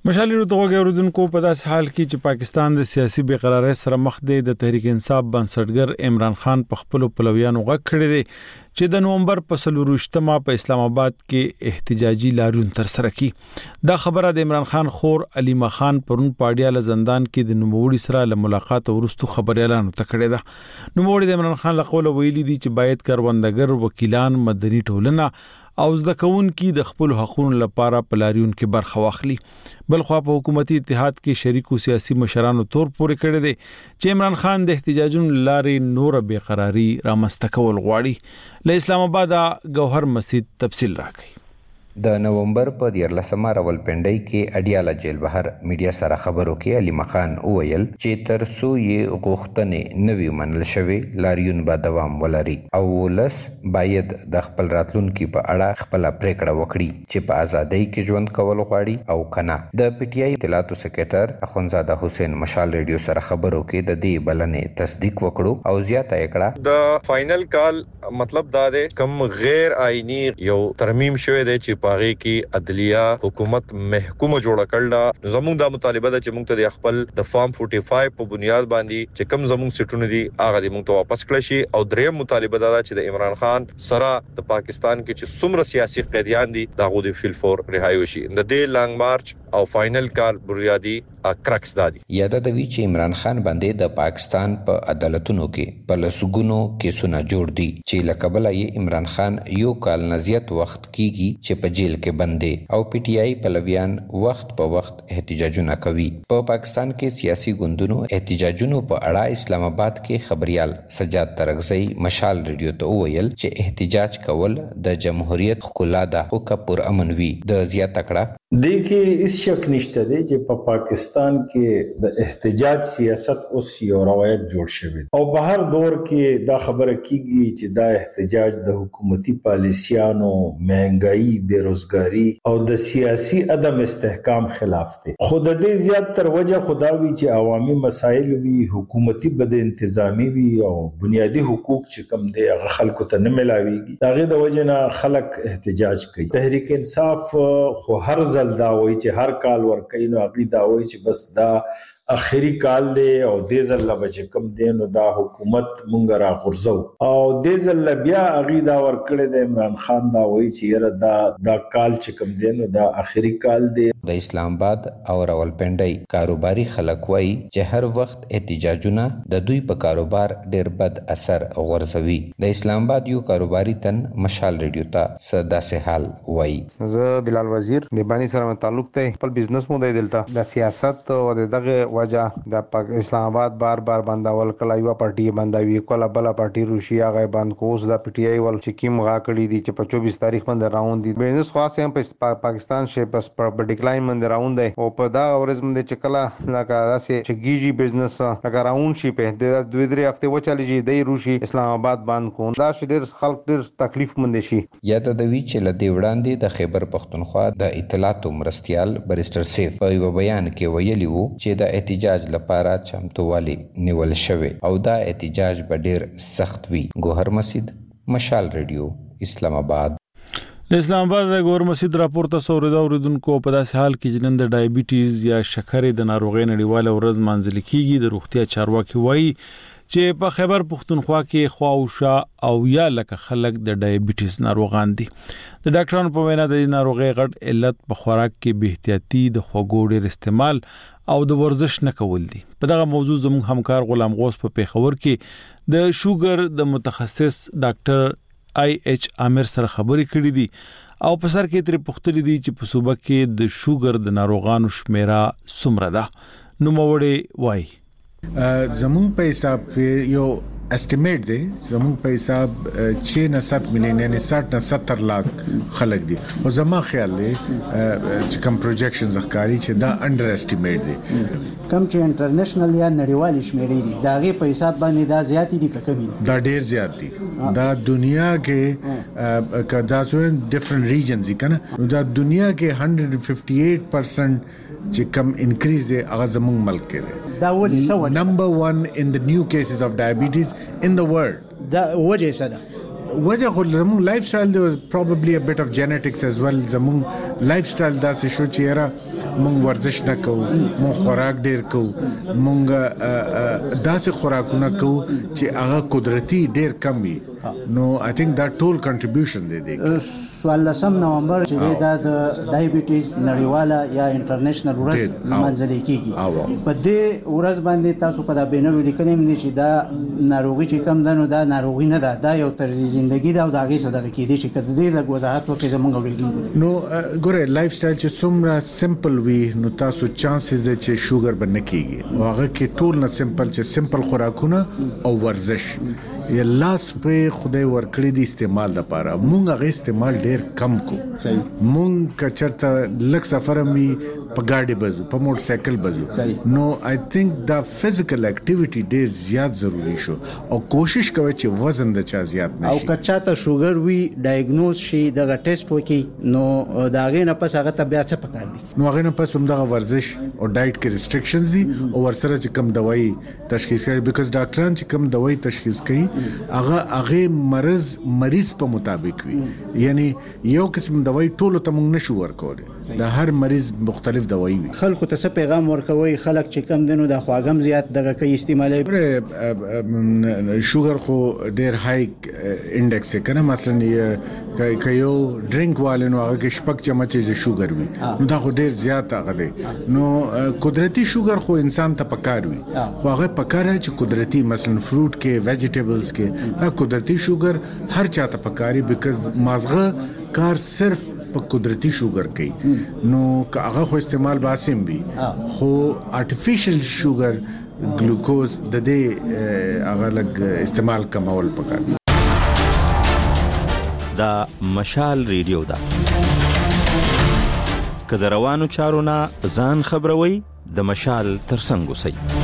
مشالي روتوګه اوردونکو په داس حال کې چې پاکستان د سیاسي بې قرارۍ سره مخ دی د تحریک انصاف بنسټګر عمران خان په خپل پلویانو غږ کړی دی چې د نومبر په څلورویشتمه په اسلام آباد کې احتجاجي لاریون تر سره کړي. دا خبره د عمران خان خور علیما خان پرون پاډیاله زندان کې د نوموړي سره له ملاقات وروسته خبريالانو ته کړی ده. نوموړي د عمران خان له قوله ویلي دي چې باید کروندګر وکیلان مدني ټولنه او زده کوونکي د خپل حقوقو لپاره په لاریون کې برخه واخلي. بل خو په حکومتي اتحاد کې شریکو سیاسي مشرانو تور پورې کړی دي چې عمران خان د احتجاجونو لارې نور بې قراری رامنځته کول غواړي. له اسلام آباد گوهر مسید تفصیل راکړي. د نومبر په دیارلسمه راولپنډۍ کې اډیاله جیل بهر میډیا سره خبرو کې علیما خان وویل چې تر څو یې غوښتنې نوي منل شوې لاریون به دوام ولري او ولس باید د خپل راتلونکي په اړه خپل پریکړه وکړي چې په ازادۍ کې ژوند کول غواړي او کنه. د پی ټی آی اطلاعاتو سکریټر اخوندزاده حسین مشال ریډیو سره خبرو کې د دې بلنې تصدیق وکړو او زیاته یې کړه د فائنل کال مطلب دا دی کم غیر آئینی یو ترمیم شوی دی چې پاغي کې عدلیه حکومت محکومه جوړه کړل. زموږ د مطالبه د چې موږ ته د خپل د فارم فورټي فایو په بنیاد باندې چې کم زموږ سټونه دي هغه د موږ ته واپس کړل شي او دریم مطالبه دا چې د عمران خان سره د پاکستان کې چې څومره سیاسي قیدیان دي دغه د فیل فور رهایی وشي. د دې لانګ مارچ او فائنل کال بنیادی کرکس دادي. یاد د وی چې عمران خان باندې د پاکستان په پا عدالتونو کې په لسګونو کیسونه جوړ دي چې لکبل یې عمران خان یو کال نزیات وخت کیږي چې په جیل کې بندي او پی ټی آی پلویان وخت په وخت احتجاجونه کوي. په پا پاکستان کې سیاسي ګوندونو احتجاجونو په اړه اسلام آباد کې خبريال سجاد ترغزی مشال ریډیو ته وویل چې احتجاج کول د جمهوریت ښکلا ده او کپور امن وی. د زیاته کړه دې کې هیڅ شک نشته دی چې په پاکستان کې د احتجاج سیاست اوس یو روایت جوړ شوی او په هر دور کې دا خبره کیږي چې دا احتجاج د حکومتي پالیسیانو مهنګائی بیروزګاری او د سیاسي عدم استحکام خلاف دی. خود دې زیات تر وجه خداوی چې عوامي مسایل وي حکومتي بد انتظامی وي او بنیادی حقوق چې کم دی هغه خلکو ته نه ملاويږي. داغه د وجه نه خلک احتجاج کوي. تحریک انصاف خو هر دا وای چې هر کال ورکې نو اغي دا وای چې بس دا اخیری کال دی او دې ځل بچ کم دی نو دا حکومت مونږ را غورځو او دې ځل بیا اغي دا ورکړې د عمران خان دا وای چې یره دا دا کال چې کم دی نو دا اخیری کال دی. د اسلام آباد او راولپنډۍ کاروباري خلک وای چې هر وخت احتجاجونه د دوی په کاروبار ډېر بد اثر غورځوي. د اسلام آباد یو کاروباري تن مشال ریډیو ته صدا سه حال وای. زه بلال وزیر د بانی سره تعلق ته خپل بزنس مو دی دلته د سیاست او دغه وجه د اسلام آباد بار بار بندول کله یو پارټي بندوي کله بل پارټي روسیا غي بند کوس د پی ټی آی ول چې کیم غا کړی دي چې په چوبیس تاریخ باندې راوند دي بزنس خاص هم په پاکستان شي پس په ډیکلاین باندې راوند دی او په دا ورځ باندې چې کله لکه داسې چې گیجی بزنس لکه راوند شي په د دوه درې هفته وچالي جی دی روسي اسلام آباد باندې کو دا شډیر خلک ډیر تکلیف مند شي. یا د دوی چې لدی وړاندې د خیبر پختونخوا د اطلاعاتو مرستيال بریسټر سیف په یو بیان کې ویلي وو چې د احتجاج لپاره چمتووالی نیول شوی او دا احتجاج به ډیر سخت وي. گوهر مسید مشال ریډیو اسلام آباد. د اسلام آباد د گوهر مسید راپورته سوریدا اوریدونکو په داسې حال کې چې نن د ډایبټیز یا شکرې د ناروغۍ نړیواله ورځ مانځل کیږي. د روغتیا چارواکي وایي چې په خیبر پختونخوا کې خواوشا او یا لکه خلک د ډایبټیز ناروغان دي. د ډاکټرانو په وینا د ناروغۍ غټ علت په خوراک کې بې احتیاطي د خوږو ډېر استعمال او د ورزش نه کول دي. په دغه موضوع زموږ همکار غلام غوث په پیښور کې د شوګر د متخصص ډاکټر آی ایچ عامر سره خبرې کړې دي او په سر کې ترې پوښتنې دي چې په صوبه کې د شوګر د ناروغانو شمیره څومره ده. نوموړی وایي زمون په حساب یو اسټیمیټ دی زمون په حساب छह نه सात میلیون یعنی साठ نه सत्तर लाख خلک دي او زما خیال دی چې کوم پروجیکشنز ښکاری چې دا انډر اسټیمیټ دي کوم چې انټرنیشنل یا نړیوال شمیرې دي دا غي په حساب باندې دا زیات دي که کمی دا ډیر زیات دي. دا دنیا کې کدا څو ډیفرنٹ ریجنز کنه نو دا دنیا کې one hundred fifty-eight percent چې کم انکریز دی هغه زموږ ملک کې دی. دا ولې سو نمبر one in the new cases of diabetes in the world. دا وجه څه ده؟ وجه خو زموږ لایف سټایل دی probably a bit of genetics as well زموږ لایف سټایل داسې شو چې را مونږ ورزش نه کوو مونږ خوراک ډیر کوو مونږ داسې خوراکونه کوو چې هغه قدرتي ډیر کم وي نو I think that total contribution دی دی څوارلسم نومبر چې دا د ډایبټیز نړیواله یا انټرنیشنل ورځ لمانځل کیږي په دې ورځ باندې تاسو په دا بینر لیکنې مې چې دا ناروغي چې کم ده نو دا ناروغي نه ده دا یو طرز ژوندۍ ده او دا غي صدقه کېدی شي کله دې لږ وضاحت وکړئ زموږ اورېدونکو نو ګوره لایف سټایل چې څومره سمپل وي نو تاسو چانسز ده چې شوګر بنه کیږي او هغه کې ټول نه سمپل چې سمپل خوراکونه او ورزش یا لاس په خدای ورکړي دي استعمال لپاره مونږ هغه استعمال ډیر کم کو مونږ کچرته لک سفر می په گاډي بزو په موټر سایکل بزو نو آی تھنک دا فزیکل اکټیویټي ډیر زیات ضروری شو او کوشش کوي چې وزن د چا زیات نشي او کچا ته شوګر وی ډایګنوز شي دغه ټیسټ وکي نو دا غي نه پس هغه ته بیا څه پکار دي نو هغه نه پس هم دغه ورزش او ډایټ کې ریسټریکشنز دي او ورسره چې کم دوايي تشخیص کوي بیکاز ډاکټران چې کم دوايي تشخیص کوي هغه هغه مرز مریض په مطابق وي یعنی یو قسم دوايي ټول ته موږ نشو ورکول دا هر مریض مختلف دوايي وي خلکو ته څه پیغام ورکوي خلک چې کم دنو د خواګم زیات دغه کوي استعمالي شوګر خو ډیر های انډیکس کنه مثلا کایو ډرینک والنو هغه شپږ چمچې شوګر وي نو دا خو ډیر زیات هغه دی نو قدرتي شوګر خو انسان ته پکار وي خو هغه پکار چې قدرتي مثلا فروټ کې ویجیټیبلز کې دا قدرتي شوګر هر چاته پکاري بیکاز مازغه کار صرف په قدرتي شوګر کوي نو هغه خو استعمال باسم وي خو آرټیفیشل شوګر ګلوکوز د دې هغه لګ استعمال کمول پکار دا مشال ریډیو دا کله روانو چارونه ځان خبروي د مشال ترڅنګ وسی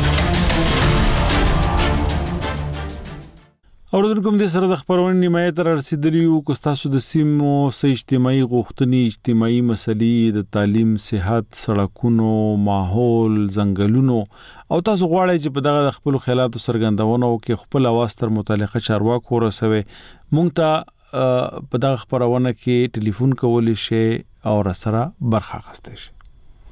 اوردونکو د سره د خبرونې نیمایه تر رسیدلیو کو تاسو د سیمو سې اجتماعي غوښتنې اجتماعي مسلې د تعلیم صحت سړکونو ماحول ځنګلونو او تاسو غواړئ چې په دغه خپل خیالاتو څرګندونه وکړئ خپل اواز تر متعلقه چارواکو ورسوي مونږ ته په دغه خبرونه کې ټلیفون کولی شئ او سره برخه اخیستئ شئ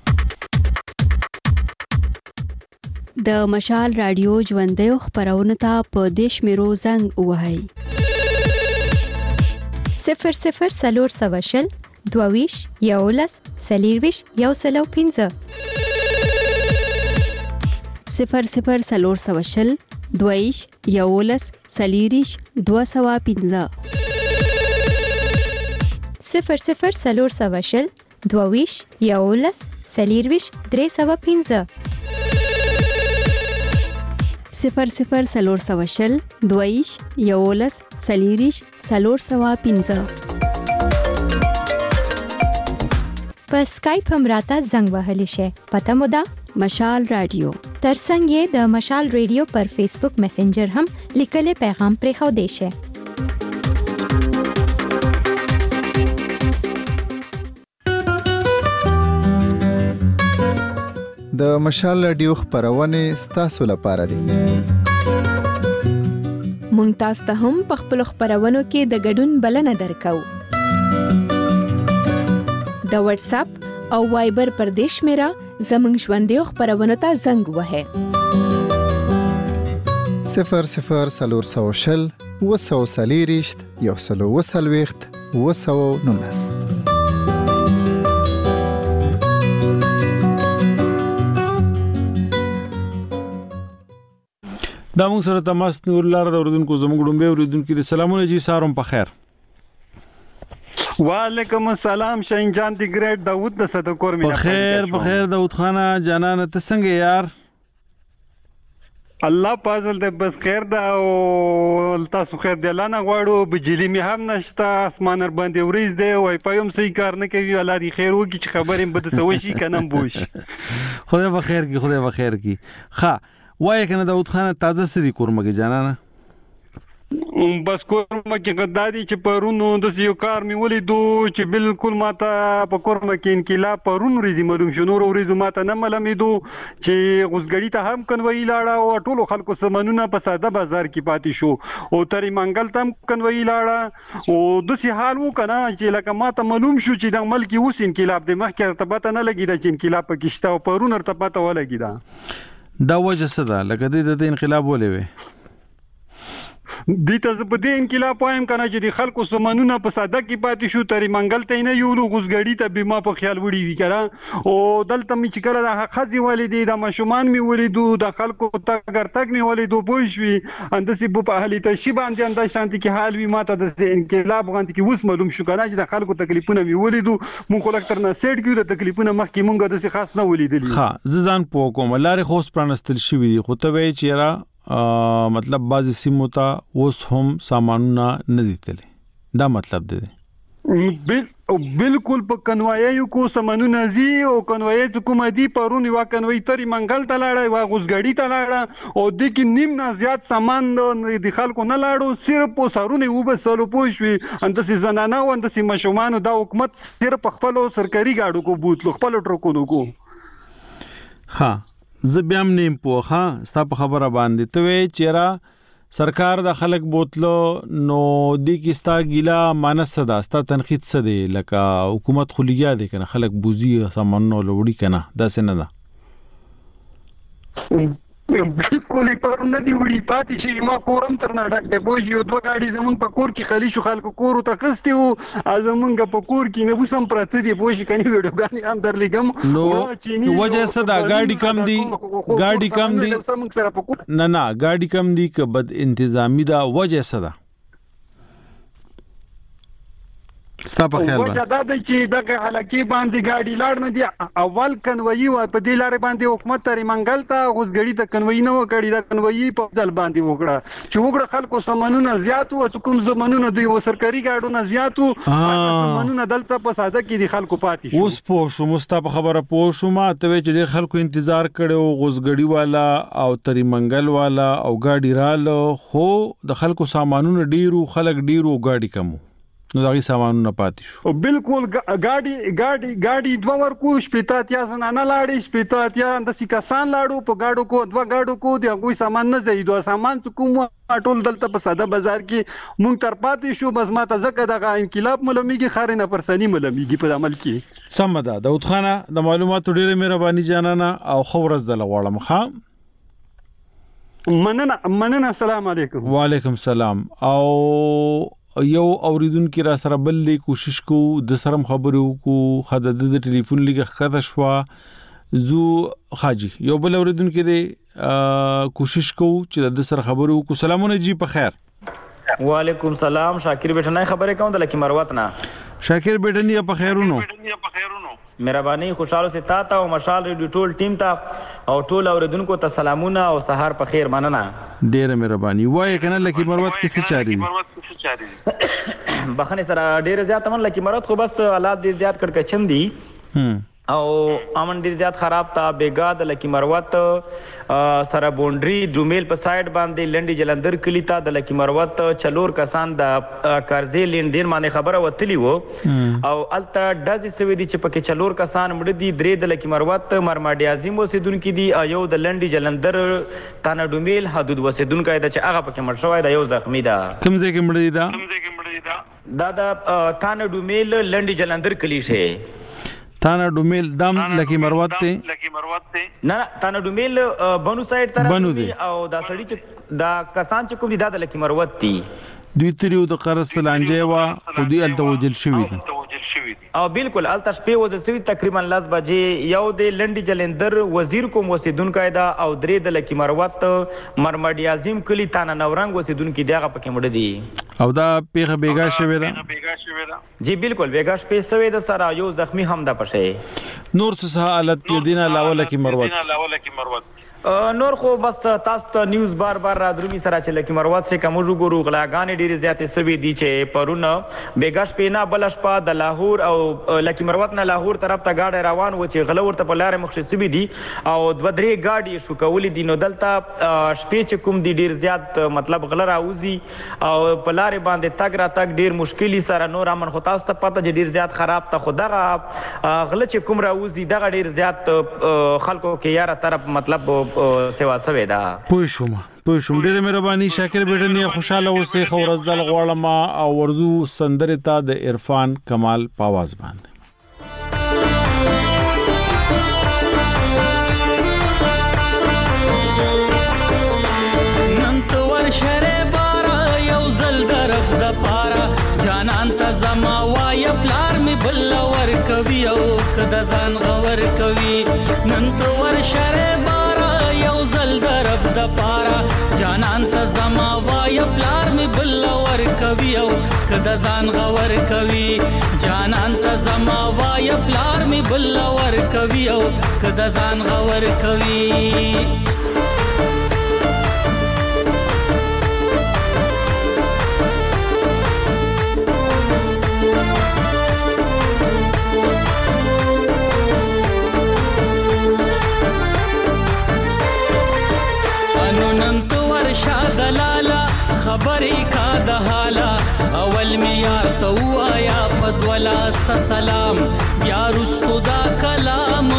د مشال رادیو ژوندۍ خبرونه ته په دیش میرو زنګ وهاي صفر صفر سلور سواشل دوویش یولس سلیرویش یو سلو پینځه صفر صفر سلور سواشل دوویش یولس سلیریش دو سوا پینځه صفر صفر سلور سواشل دوویش یولس سلیرویش درې سوا پینځه صفر صفر سلور سواشل دویش یولس سلیریش سلور سوا پینځه په سکایپ هم راته زنګ وهلی شي پته مو ده مشال رادیو ترڅنګ یې د مشال رادیو پر فیسبوک میسنجر هم لیکل پیغام پرې خو دی شي د مشال رادیو خبرونه ستاسو لپاره دي مونږ تاسو ته هم په خپل خبرونو کې د ګډون بلنه درکو د واتس اپ او وایبر پر دیش میرا زمنګ ژوندۍ خبرونه ته زنګ وهه صفر صفر سلور سوشل وسو سلیریشت یو سلو وسلويخت وسو نونس دا موږ سره تماس نور لار اوردونکو زموږ ډومبه اوردونکو د سلامونه جی سارم په خیر وعلیکم السلام شاهین جان دی ګریټ داوود د صدکور مینا په خیر په خیر داوود خانه جانان ته څنګه یار الله پازل دې بس خیر دا او تاسو خیر دی لانا غواړو بجلی می هم نشته اسمان ور باندې وریځ دی وای پایم صحیح کار نه کوي الله دې خیر وکړي چې خبرې بده سوي شي کنه بوش خدای په خیر کې خدای په خیر کې ښه وای کنه داوود خان تازه سړي کورمګه جانانه بس کورما کې غدادي چې پرونو د یو کار می ولیدو چې بالکل ماته په کورما کې انقلاب پرون ورځي معلوم شو نور ورځو ماته نه ملمیدو چې غوسګړی ته هم کنوي لاړه او ټولو خلکو سمنونه په ساده بازار کې پاتې شو او تری منګل تم کنوي لاړه او د سي حال وو کنه چې لکه ماته معلوم شو چې د ملک اوس انقلاب د مخکې ارتباط نه لګی د انقلاب په کېشته او پرون ارتباط ولګی دا دا وجه څه ده لکه د انقلاب ولې وي دیته زه په دې انقلاب وایم کنه چې د خلکو سمنونه په ساده کې پاتې شو تری منګل ته نه یو لو غوسګړی ته به ما په خیال وړي وی کړه او دلته می چې کړه د خځې والدې د مشومان می ولیدو د خلکو تګر تک می ولیدو پوه شوي اندسي په اهلی ته شی باندې اند شانتي کې حال وی ماته د انقلاب غونډه کې اوس معلوم شو کنه چې د خلکو تکلیفونه می ولیدو مونږ کلکټر نه سیټ کیو د تکلیفونه مخکې مونږ د خاص نه ولیدلی ها ځان پوه کوم لارې خوست پرانستل شوی خو ته وی چې را مطلب بعضی سیمو ته اوس هم سامانونه نه دیتلې دا مطلب دی بالکل په کنوایي کو سمنونه زی او کنوایي کومه دی پرونی وا کنوي تری منګل ته لاړې وا غوسګړی ته لاړه او د کې نیم نه زیات سامان د خلکو نه لاړو صرف په سرونه وبسلو پوښوي اندسي زنانه او اندسي مشومان د حکومت صرف خپل سرکاري گاډو کو بوتلو خپل ټرکونو کو ها زه بیا هم نیم پوخه ستا په خبره باندې ته وی چیرې سرکار د خلک بوتلو نو دی کې ستا ګیلا مانس صدا ستا تنقید څه دی لکه حکومت خلیه دی کنه خلک بوزي سامانو لوړی کنه دا څه نه ده بالکل پرونه دی وړي پاتې چې ما کورم تر نه ډک دی بوج یو دوه گاډي زمون په کور کې خلی شو خلکو کور ته کستی وو ازمونګه په کور کې نه وسم پراته دی بوج کني وډوګانی هم درلګم نو وجه صدا گاډي کم دی گاډي کم دی نه نه گاډي کم دی که بد انتظامی دا وجه صدا ستا په خیال وجه دا دی چې دغه حلقې باندې ګاډي لاړ نه دی اول کنوي و په دې لارې باندې حکومت تری منګل ته غوسګړی ته کنوي نه وکړي دا کنوي په ځل باندې وکړه چې وګړه خلکو سمنونه زیات او کوم زمنونه دوی و سرکاري ګاډونه زیات او سمنونه دلته په ساده کې دي خلکو پاتې شو اوس پوه شو مستاپ خبره پوه شو ما ته چې ډېر خلکو انتظار کړو غوسګړی والا او تری منګل والا او ګاډي رااله خو د خلکو سامانونه ډیرو خلک ډیرو ګاډي کمو نو دغه سامانونه پاتې شو بالکل ګاډي ګاډي ګاډي دوه ورکو شپېته اتیا زنانه لاړې شپېته اتیا اندسي کسان لاړو په ګاډو کو دوه ګاډو کو د هغوی سامان نه ځي دوه سامان کوم ټول دلته په ساده بازار کې مونږ تر پاتې شو بس ماته ځکه دغه انقلاب ملمیږي خارنه پرسنی ملمیږي په عمل کې سم ده داود خان د معلوماتو ډیره مهرباني جانانه او خو ورځ د لغواړم ښا مننه مننه السلام علیکم وعلیکم السلام او یو اوریدونکو را سره بل لی کوشش کو د سرم خبرو کو خدای د ټلیفون لګه خاطر شوا زو خاجي یو بل اوریدونکو دی کوشش کو چې د سر خبرو کو سلامونه جی په خیر وعلیکم سلام شاکر بیٹنای خبره کوم د لکی مروت نه شاکر بیٹنی په خیرونو مهرباني خوشاله سي تا ته او مشال ریډیو ټول ټیم ته او ټول اوریدونکو ته سلامونه او سحر په خیر مننه ډیره مهرباني وای کنه لکی مروت کې څه چاري بخنه سره ډیره زیات من لکی مروت خو بس حالات ډیر زیات کړکه چندي او امن ډیر زیات خراب تا بیګا د لکی مروت سره بونډري دومیل په سایډ باندې لنډي جلندر کلی تا د لکی مروت چلور کسان د قرضې لیندین باندې خبره وتلی وو او الته دازي سوي دي چې پکې چلور کسان مړ دي درې د لکی مروت مرماډي اعظم وسیدونکو دي یو د لنډي جلندر تانه دومیل حدود وسیدونکو د چې هغه پکې مړ شوی دا یو زخمی ده کوم ځای کې مړ دي دا کوم ځای کې مړ دي دا دا تانه دومیل لنډي جلندر کلی شه تانا ډومیل دام لکی مروت ته نه نه تانا ډومیل بنو سایډ طرف بنو دي او دا سړی چې دا کسان چې کوم دي دا د لکی مروت دي دوی تریو د قرض سلانجه وا خو دوی الته وجل شوی دي او بالکل الته شپې وځي سوي تقریبا لاس بجې یو د لنډي جلندر وزیر کوم وسیدونکو دا او درې د لکی مروت مرمډي اعظم کلی تانا نورنګ وسیدونکو دغه پکې مړ دي او دا پیغه بیګا شوی دا جی بالکل بیګا شپې سوي د سره یو زخمی هم ده پشه نور څه حالت دینه علاوه لکی مروت نور خو بس تاسو ته نیوز بار بار را درومي سره چې لکه مروت سے کوم وګورو غلاګانې ډېرې زیاتې سوي دي چې پرونه بیګاش پینا بلش په د لاهور او لکه مروت نه لاهور طرف ته گاډي روان و چې غلور ته په لارې مخ سوي دي او دوه درې گاډي شو کولې دي نو دلته شپې چې کوم دي ډېر زیات مطلب غل راوزي او په لارې باندې تګ را تګ ډېر مشکلي سره نور امن خو تاسو ته پته چې ډېر زیات خراب ته خدغه غل چې کوم راوزي دغه ډېر زیات خلکو کې یاره طرف مطلب سیوا سوي دا پوه شوم پوه شوم ډېره مهرباني شاکر بیٹه نه خوشاله اوسئ خو ورځ دل غواړم او ورزو سندره ته د عرفان کمال پاواز باندې نن تو ورشره بارا یو زل درب د پارا جانان ته زما وای پلار می بل ور کوي او کدا ځان غور کوي نن تو ورشره د پارا جانان ته زما وای پلار می بل ور کوي او کدا ځان غور کوي جانان ته زما وای پلار می بل ور کوي او کدا ځان غور کوي خبرې کا د حالا اول می یار ته وایا پدولا سلام بیا رستو دا کلام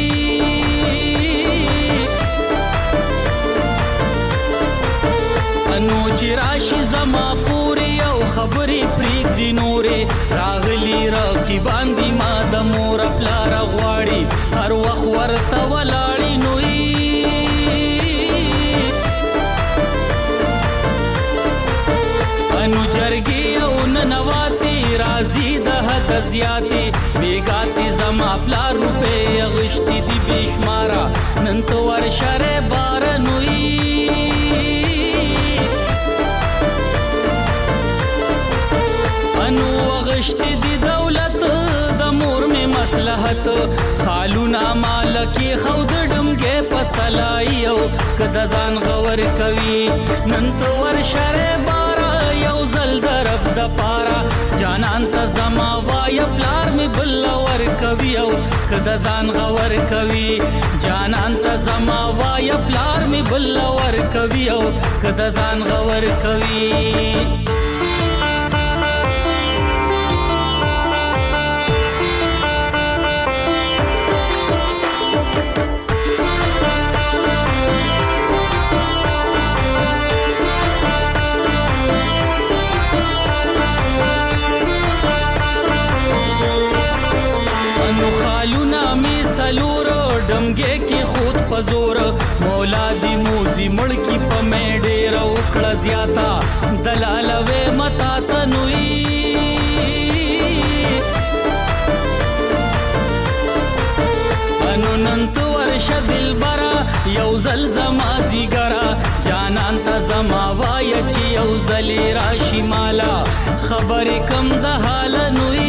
انو چې راشي زما پوری او خبرې پریک دی نورې راغلی راکی باندې ما د مور پلار غواړي هر وخت ورته ولاړی نوې انو جرګي او ننواتی رازي د حد زیاتی بیګاتی زما پلا روپے غشتي دي بشمارا نن تو ورشره بار نوئی انو غشتي دي دولت د مور می مصلحت خالونا مالکی خود ډمګه پسلایو کدا ځان غور کوي نن تو ورشره درب د پارا جانان ته زما وای پلار می بل ور کوي او کدا ځان غور کوي جانان ته زما وای پلار می بل ور کوي او کدا ځان غور کوي پزور مولا دی موزی مړکی په مې ډېر وکړه زیاتا دلال و متا تنوي انو ننت ورش دلبرا یو زل زما زیګرا جانان ته زما وای چې یو زل راشي مالا خبر کم د حال نوي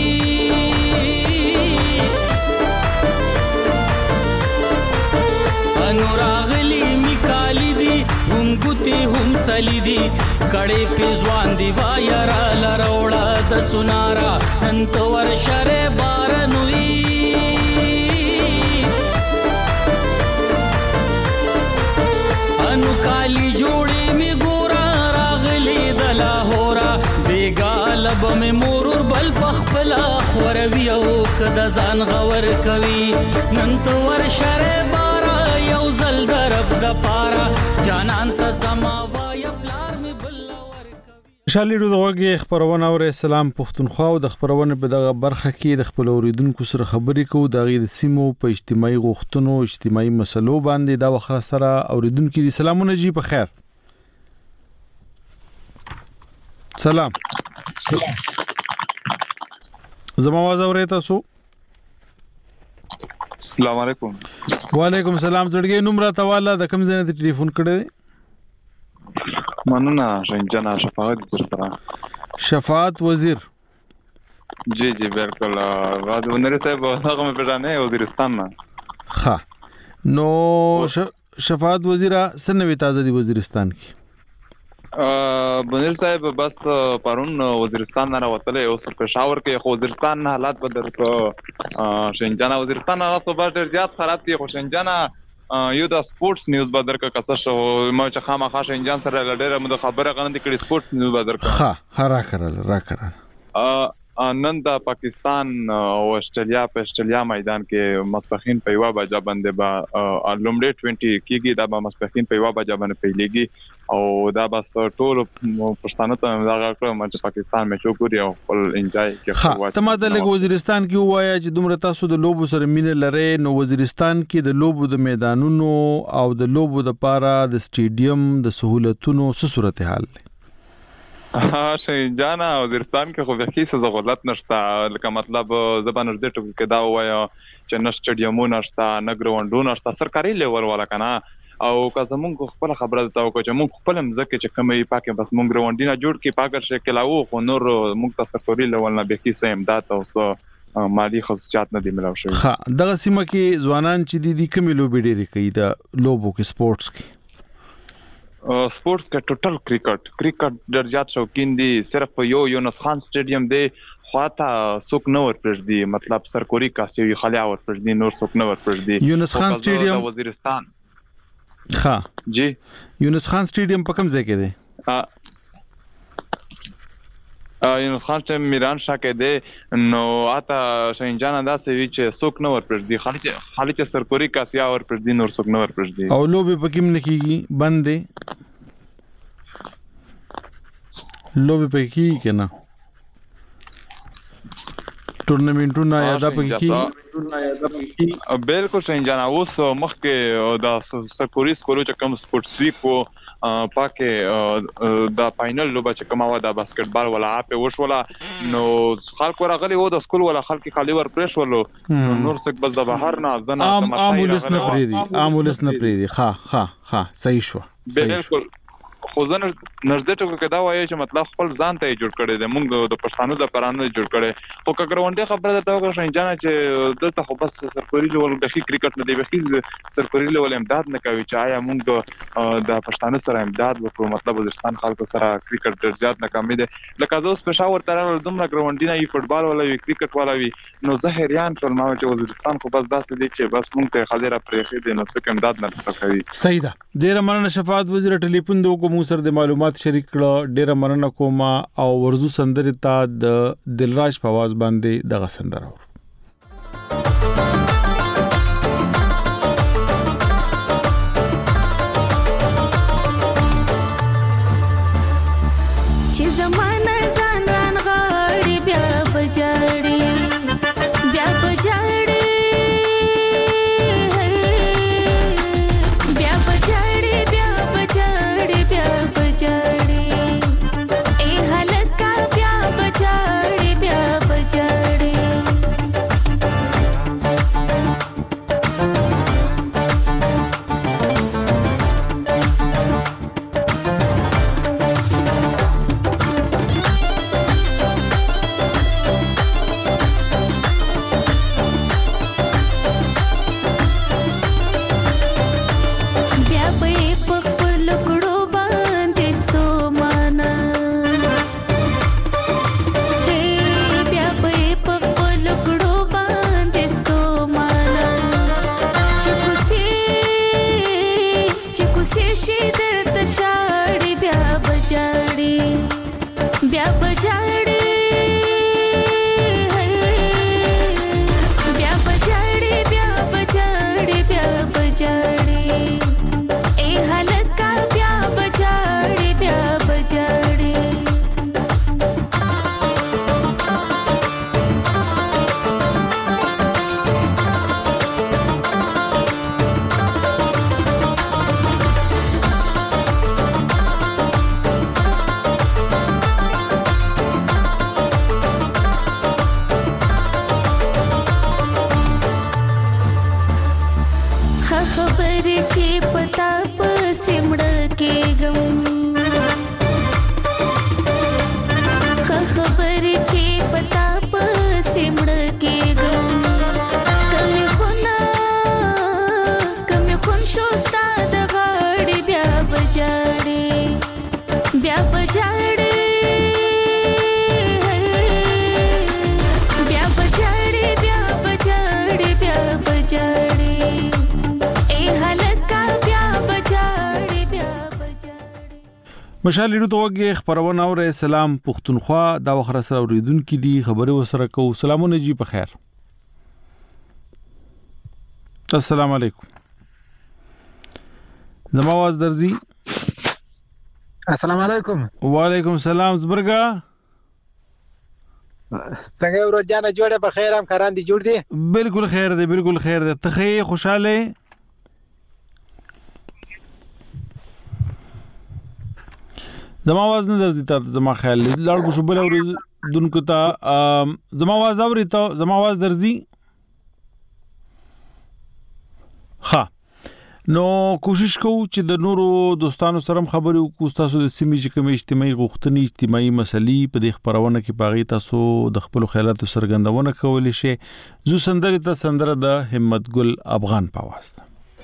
انو راغلی میکالی دی هم ګوتی هم سلی دی کړي په ځوان دی وای را لروړه د سنارا انت ورشره بار نوئی انو کالی جوړې می ګورا راغلی د لاهورا بیګالب می مرور بل پخپلا خوروي او کدا ځان غور کوي نن تو ورشره یو زل درب د پارا جانان ته زما وای پلار می بل ور کوي شالې دغه خبرونه اور اسلام پښتونخوا او د خبرونه په دغه برخه کې د خپل اوریدونکو سره خبرې کوو د غیر سیمو په اجتماعي غوښتنو اجتماعي مسلو باندې دا وخت سره اوریدونکو دي سلامونه جی په خیر سلام زما आवाज اورئ تاسو السلام علیکم وعلیکم السلام زړګي نوم را تواله د کوم ځای ته ټلیفون کړی مننه رنجنا شفاعت در سره شفاعت وزیر جی جی بالکل غاد ونر صاحب هغه مې پېژنې وزیرستان نه ها نو شفاعت وزیره سنوي تازه دی وزیرستان کې بنیر صاحب بس پرون وزیرستان نه راوتلې او سر پېښور کې خو وزیرستان حالات بدل کو شنجان وزیرستان حالات په ډېر زیات خراب دي خو شنجان یو د سپورتس نیوز بدر کا کڅ شو ما چې خامخا شنجان سره لډېره مده خبره غنډه کړي سپورتس نیوز بدر کا ها هرا کړل را کړل نن د پاکستان او استرالیا په استرالیا میدان کې مسپخین په یو بجا باندې با لومړی بیس کېږي دا به مسپخین په یو بجا باندې پیلېږي او دا بس ټول پښتانه ته دا کړم چې پاکستان میچ وګوري او خپل انجوای کوي. ها ته ما د وزیرستان کې وایا چې دومره تاسو د لوبو سره مینه لرئ نو وزیرستان کې د لوبو د میدانونو او د لوبو د پاره د سټیډیم د سہولتونو څه صورتحال دی؟ ها شي جانا وزیرستان کې خو به هیڅ زغلت نشته لکه مطلب زبانه دې ټکو کې دا وایا چې نه سټیډیمونه نشته نه ګراوندونه نشته سرکاري لیول ولا کنه او که زمونږ خپل خبره ده او چې مونږ خپل مزکه چې کومې پاکه بس مونږ ګراوندینه جوړ کې پاکر شکل او خو نور مونږ ته سرکاري لیول نه به هیڅ امداد او څه مالی خصوصیات نه دی ملو شوی. ها دغه سیمه کې ځوانان چې دي د کومې لوبې ډېرې کوي د لوبو کې سپورتس کې سپورتس کا ټوټل کرکټ کرکټ ډېر زیات شوقین دي صرف یو یونس خان سټیډیم دی خواته سوک نو ورپرځ دي مطلب سرکوري کاسي خلیا ورپرځ دي نور سوک نو ورپرځ دي یونس خان سټیډیم وزیرستان ها جی یونس خان سټیډیم په کوم ځای کې دی؟ یونس خان سټیډیم میران شاه کې دی نو اته شینجان دا سوي چې سوک نو ورپرځ دي خالي خالي چې سرکوري کاسیا ورپرځ دي نور سوک نو ورپرځ دي او لوبي په کوم نکیږي بند دي لوبي په کې کنه ټورنمنټونه یا دا په کې بالکل شینجان اوس مخکې دا سرکوري سکولو چې کوم سپورتس ویک کو پاکه دا فائنل لوبه چې کومه و دا باسکټبال ولا اپ وشولا نو خلکو راغلي و د سکول ولا خلک خالي ور پرېش ولو نور څه بس د بهر نه ځنه امولس نه پریدي امولس نه پریدي ها ها ها صحیح شو بالکل خو ځنه نږدې ټکو کې دا وایي چې مطلب خپل ځان ته جوړ کړي د موږ د پښتانو د پرانه جوړ کړي خو کګرونډه خبره ده دا وکړه جنا چې دلته خو بس سرکوري لیول د کرکټ نه دی بخیل سرکوري لیول امداد نه کوي چې آیا موږ د پښتانه سره امداد وکړو مطلب وزیرستان خلکو سره کرکټ ډېر زیات نه کم دي لکه زه اوس پېښور تر دومره ګراوندینه ای فوټبال ولا وی کرکټ ولا وی نو زه حیران شوم چې وزیرستان خو بس داسې دي چې بس موږ ته خاله را پرېخي دي نو څه امداد نه کوي. صحیح ده. ډېر مننه شفاعت وزیر ټلیفون د کوم سره د معلومات شریک کړه ډېر مننه کوم او ورزو سندره ته د دلراج په आवाज باندې دغه سندره Show start مشال ریډیو ته وګورئ خبرونه او سلام پښتونخوا دا وخره سره اوریدونکو دي خبري وسره کو سلامونه جی په خیر السلام علیکم زما आवाज درځي السلام علیکم وعلیکم السلام زبرګه څنګه ورور جان جوړه په خیر هم کاران دي جوړ دي بالکل خیر دي بالکل خیر دي ته خوشاله زما आवाज نه درځي ته زما خیال لړ کو شبل اور دونکو ته زما आवाज اوري ته زما आवाज درځي ها نو کوشش کوو چې د نورو دوستانو سره خبرې وکړو تاسو د سیمې چې کوم اجتماعي غوښتنې اجتماعي مسلې په دې خبرونه کې باغی تاسو د خپل خیالاتو سرګندونه کولای شئ زو سندره ته سندره د همت ګل افغان په واسطه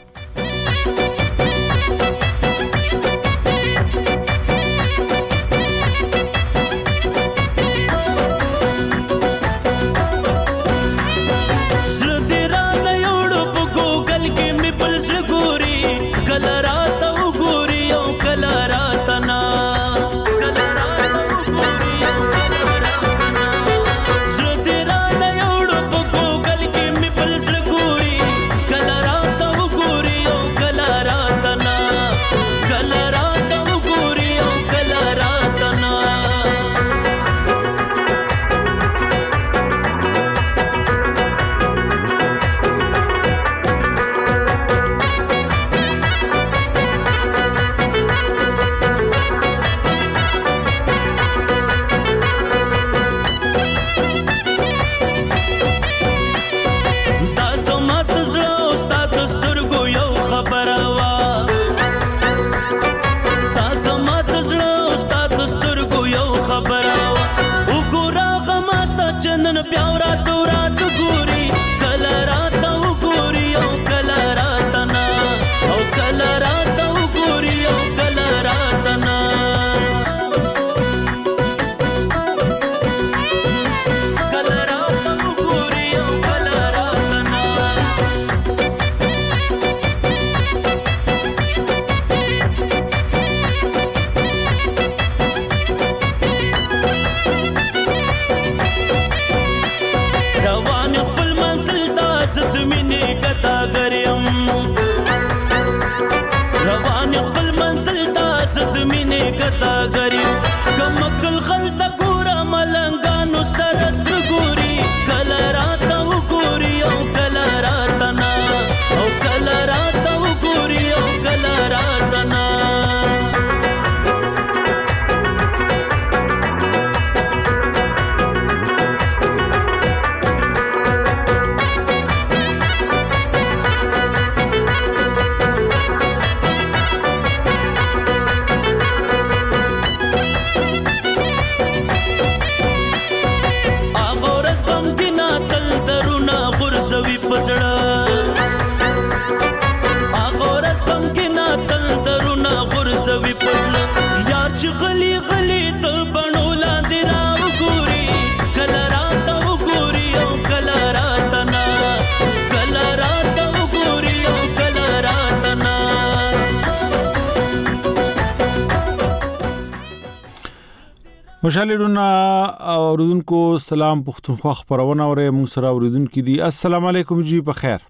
مشالهونه اوریدونکو سلام پښتونخوا خبرونه اوري موږ سره اوریدونکو دي السلام علیکم جی په خیر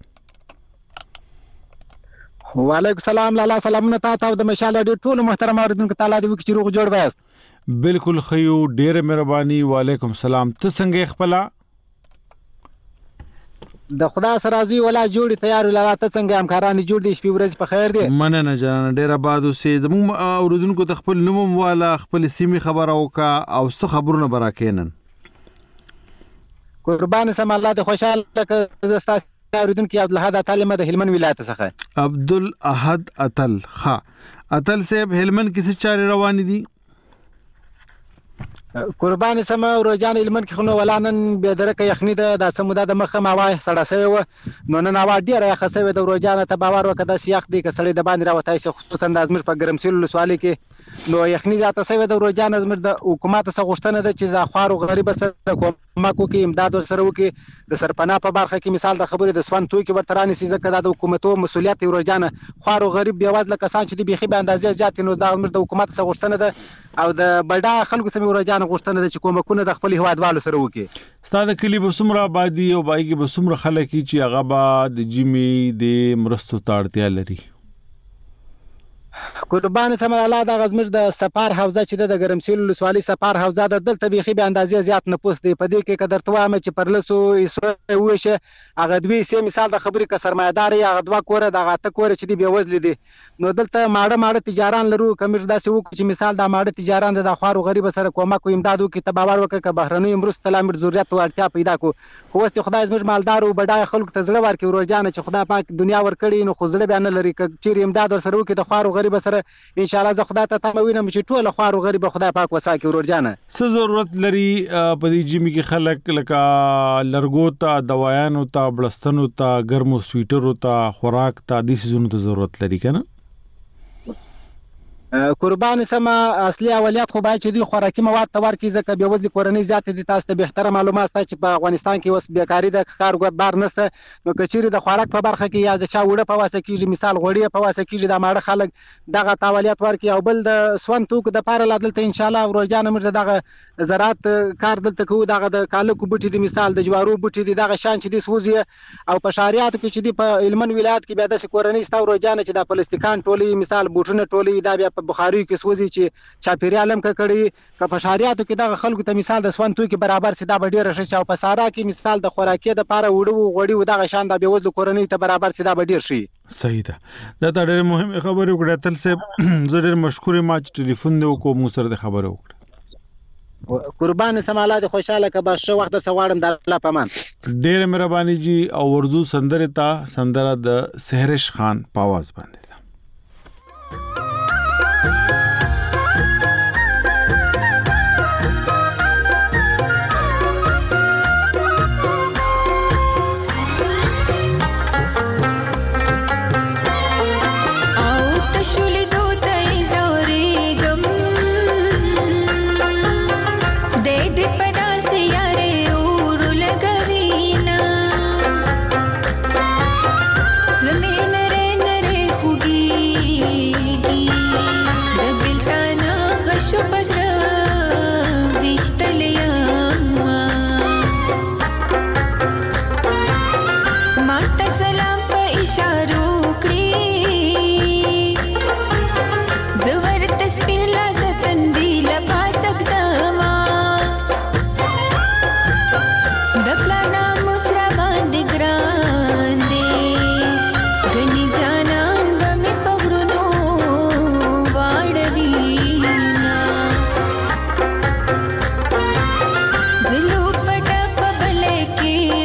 وعلیکم السلام لاله سلامونه تاسو د مشاله ډیر ټول محترم اوریدونکو تعالی دې وکړي روغ جوړ وایست بالکل خيو ډیر مهرباني وعلیکم السلام ته څنګه خپل د خدا سره زی ولا جوړی تیار لاله ته څنګه همکاران جوړ دي شپې ورځ په خیر دي مننه جان ډیر آباد اوسې زموږ اوریدونکو ته خپل نوم والا خپل سیمه خبره وکا او څه خبرونه براکینن قربان سم الله دې خوشاله کړه زستا اوریدونکو عبد الاحد اتل د هلمند ولایت څخه عبد الاحد اتل ها اتل صاحب هلمند کیسه چاري روان دي قربان سم روجان علمن کې خنو ولانن به درکه یخنی د د سمودا د مخه ما وای سړه سوی و نو نن اوا ډیره یخ سوی د روجان ته باور وکړه سیاق دی ک سړی د باندې راوتای شي خصوصا د ازمر په ګرمسیل سوالي کې نو یخنی ذات سوی د روجان ازمر د حکومت څخه غوښتنه ده چې د خوارو غریب سره کومک وکړي امداد سره وکړي د سرپنا په برخه کې مثال د خبرې د سوان توي کې ورترانې سي ځکه د حکومتو مسولیت روجان خوارو غریب بیواز لکه سان چې د بيخي به اندازې زیات نو د ازمر د حکومت څخه غوښتنه ده او د بډا خلکو سمې روجان غوښتنه ده چې کومکونه د خپل هوادوالو سره وکړي. ستاسو کلی به څومره آبادی او بای کې به څومره خلک چې هغه به د جمی د مرستو ته اړتیا لري؟ قربان سم الله د غزمر د سفار حوزه چې د ګرمسیل سوالي سفار حوزه د دلته بيخي به اندازې زیات نه پوس دی په دې کې قدر توامه چې پرلسو یسو وشه هغه دوی سه مثال د خبرې ک سرمایدار یا غدوا کوره د غاته کوره چې دی به وزل دي نو دلته ماړه ماړه تجاران لرو کمر داسې وکړي چې مثال د ماړه تجاران د خوارو غریب سره کومک او امدادو کې تباور وکړي ک بهرنۍ مرسته لامر ضرورت او اړتیا پیدا کو خو واست خدای زموږ مالدار او بډای خلک ته زړه ورکړي ورجانه چې خدای پاک دنیا ورکړي نو خو زړه بیان لري ک چیر امداد سره وکړي د خوارو غریب سره ان شاء الله زه خدای ته تموینم چې ټول خوارو غریب خدای پاک وساکي ورجانه څه ضرورت لري په دې جمی کې خلک لکه لرګو ته دوايانو ته بلستانو ته ګرمو سویټرو ته خوراک ته د سيزونو ته ضرورت لري کنه قربان سم اصلي اولیات خو باید چې دی خوراکي مواد تور کی ځکه به وځي کورنۍ ذات دي تاسو ته به احترام معلومات ته چې په افغانستان کې وس بیکاری د کارګر بار نشته نو کچيري د خوراک په برخه کې یا د چا وړه په واسه کې مثال غوړی په واسه کې د ماړه خلک دغه تاولیات ورکي او بل د سوان توک د پاره لادلته ان شاء الله ورجانه مرده دغه زراعت کار دلته کوو دغه د کالکو بوټي د مثال د جوارو بوټي د دغه شان چې د سوزي او په شهريات کې چې د په علمن ولایت کې به د کورنۍ ستو ورجانه چې د پلاستیکان ټولي مثال بوټونه ټولي دا بیا بخاري کې سوزي چې چاپیریالم کړي که په شهرياتو کې دغه خلکو ته مثال د سوان توي کې برابر سي دا ډیر شي او په سارا کې مثال د خوراکي د پاره وړو غوړي دغه شان د بیوزلو کورنۍ ته برابر سي دا ډیر شي. صحیح ده دا ډېر مهم خبره وکړه تل سه زه ډېر مشکور ما چې ټلیفون دی وکړو مو سره د خبره وکړه. قربان سماله د خوشاله که بس شو وخت سوارم د الله پامان ډېر مهرباني جی او ورزو سندره تا سندره د سحرش خان پاواز باندې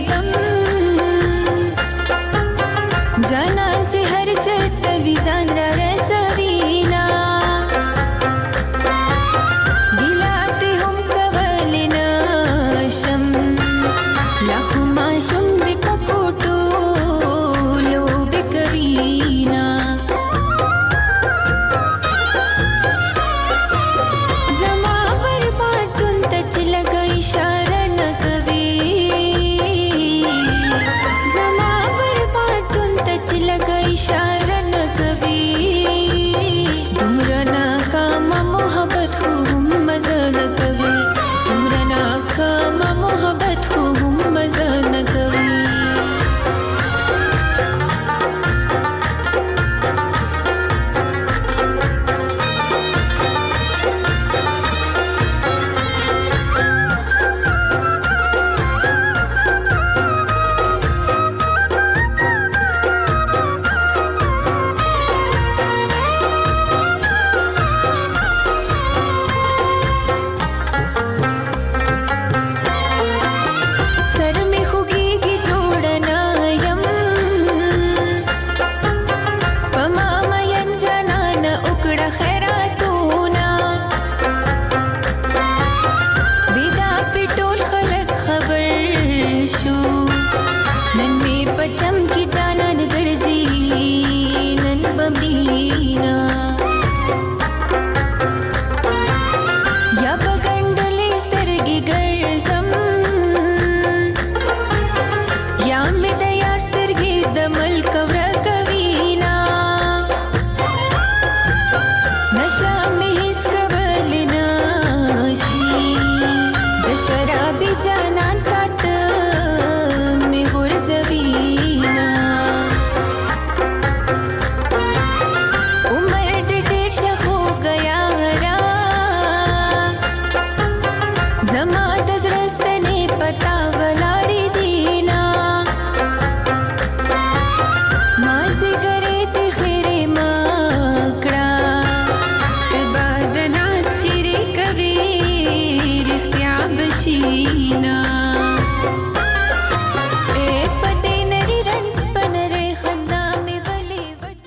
जाना चे हर चेत विजान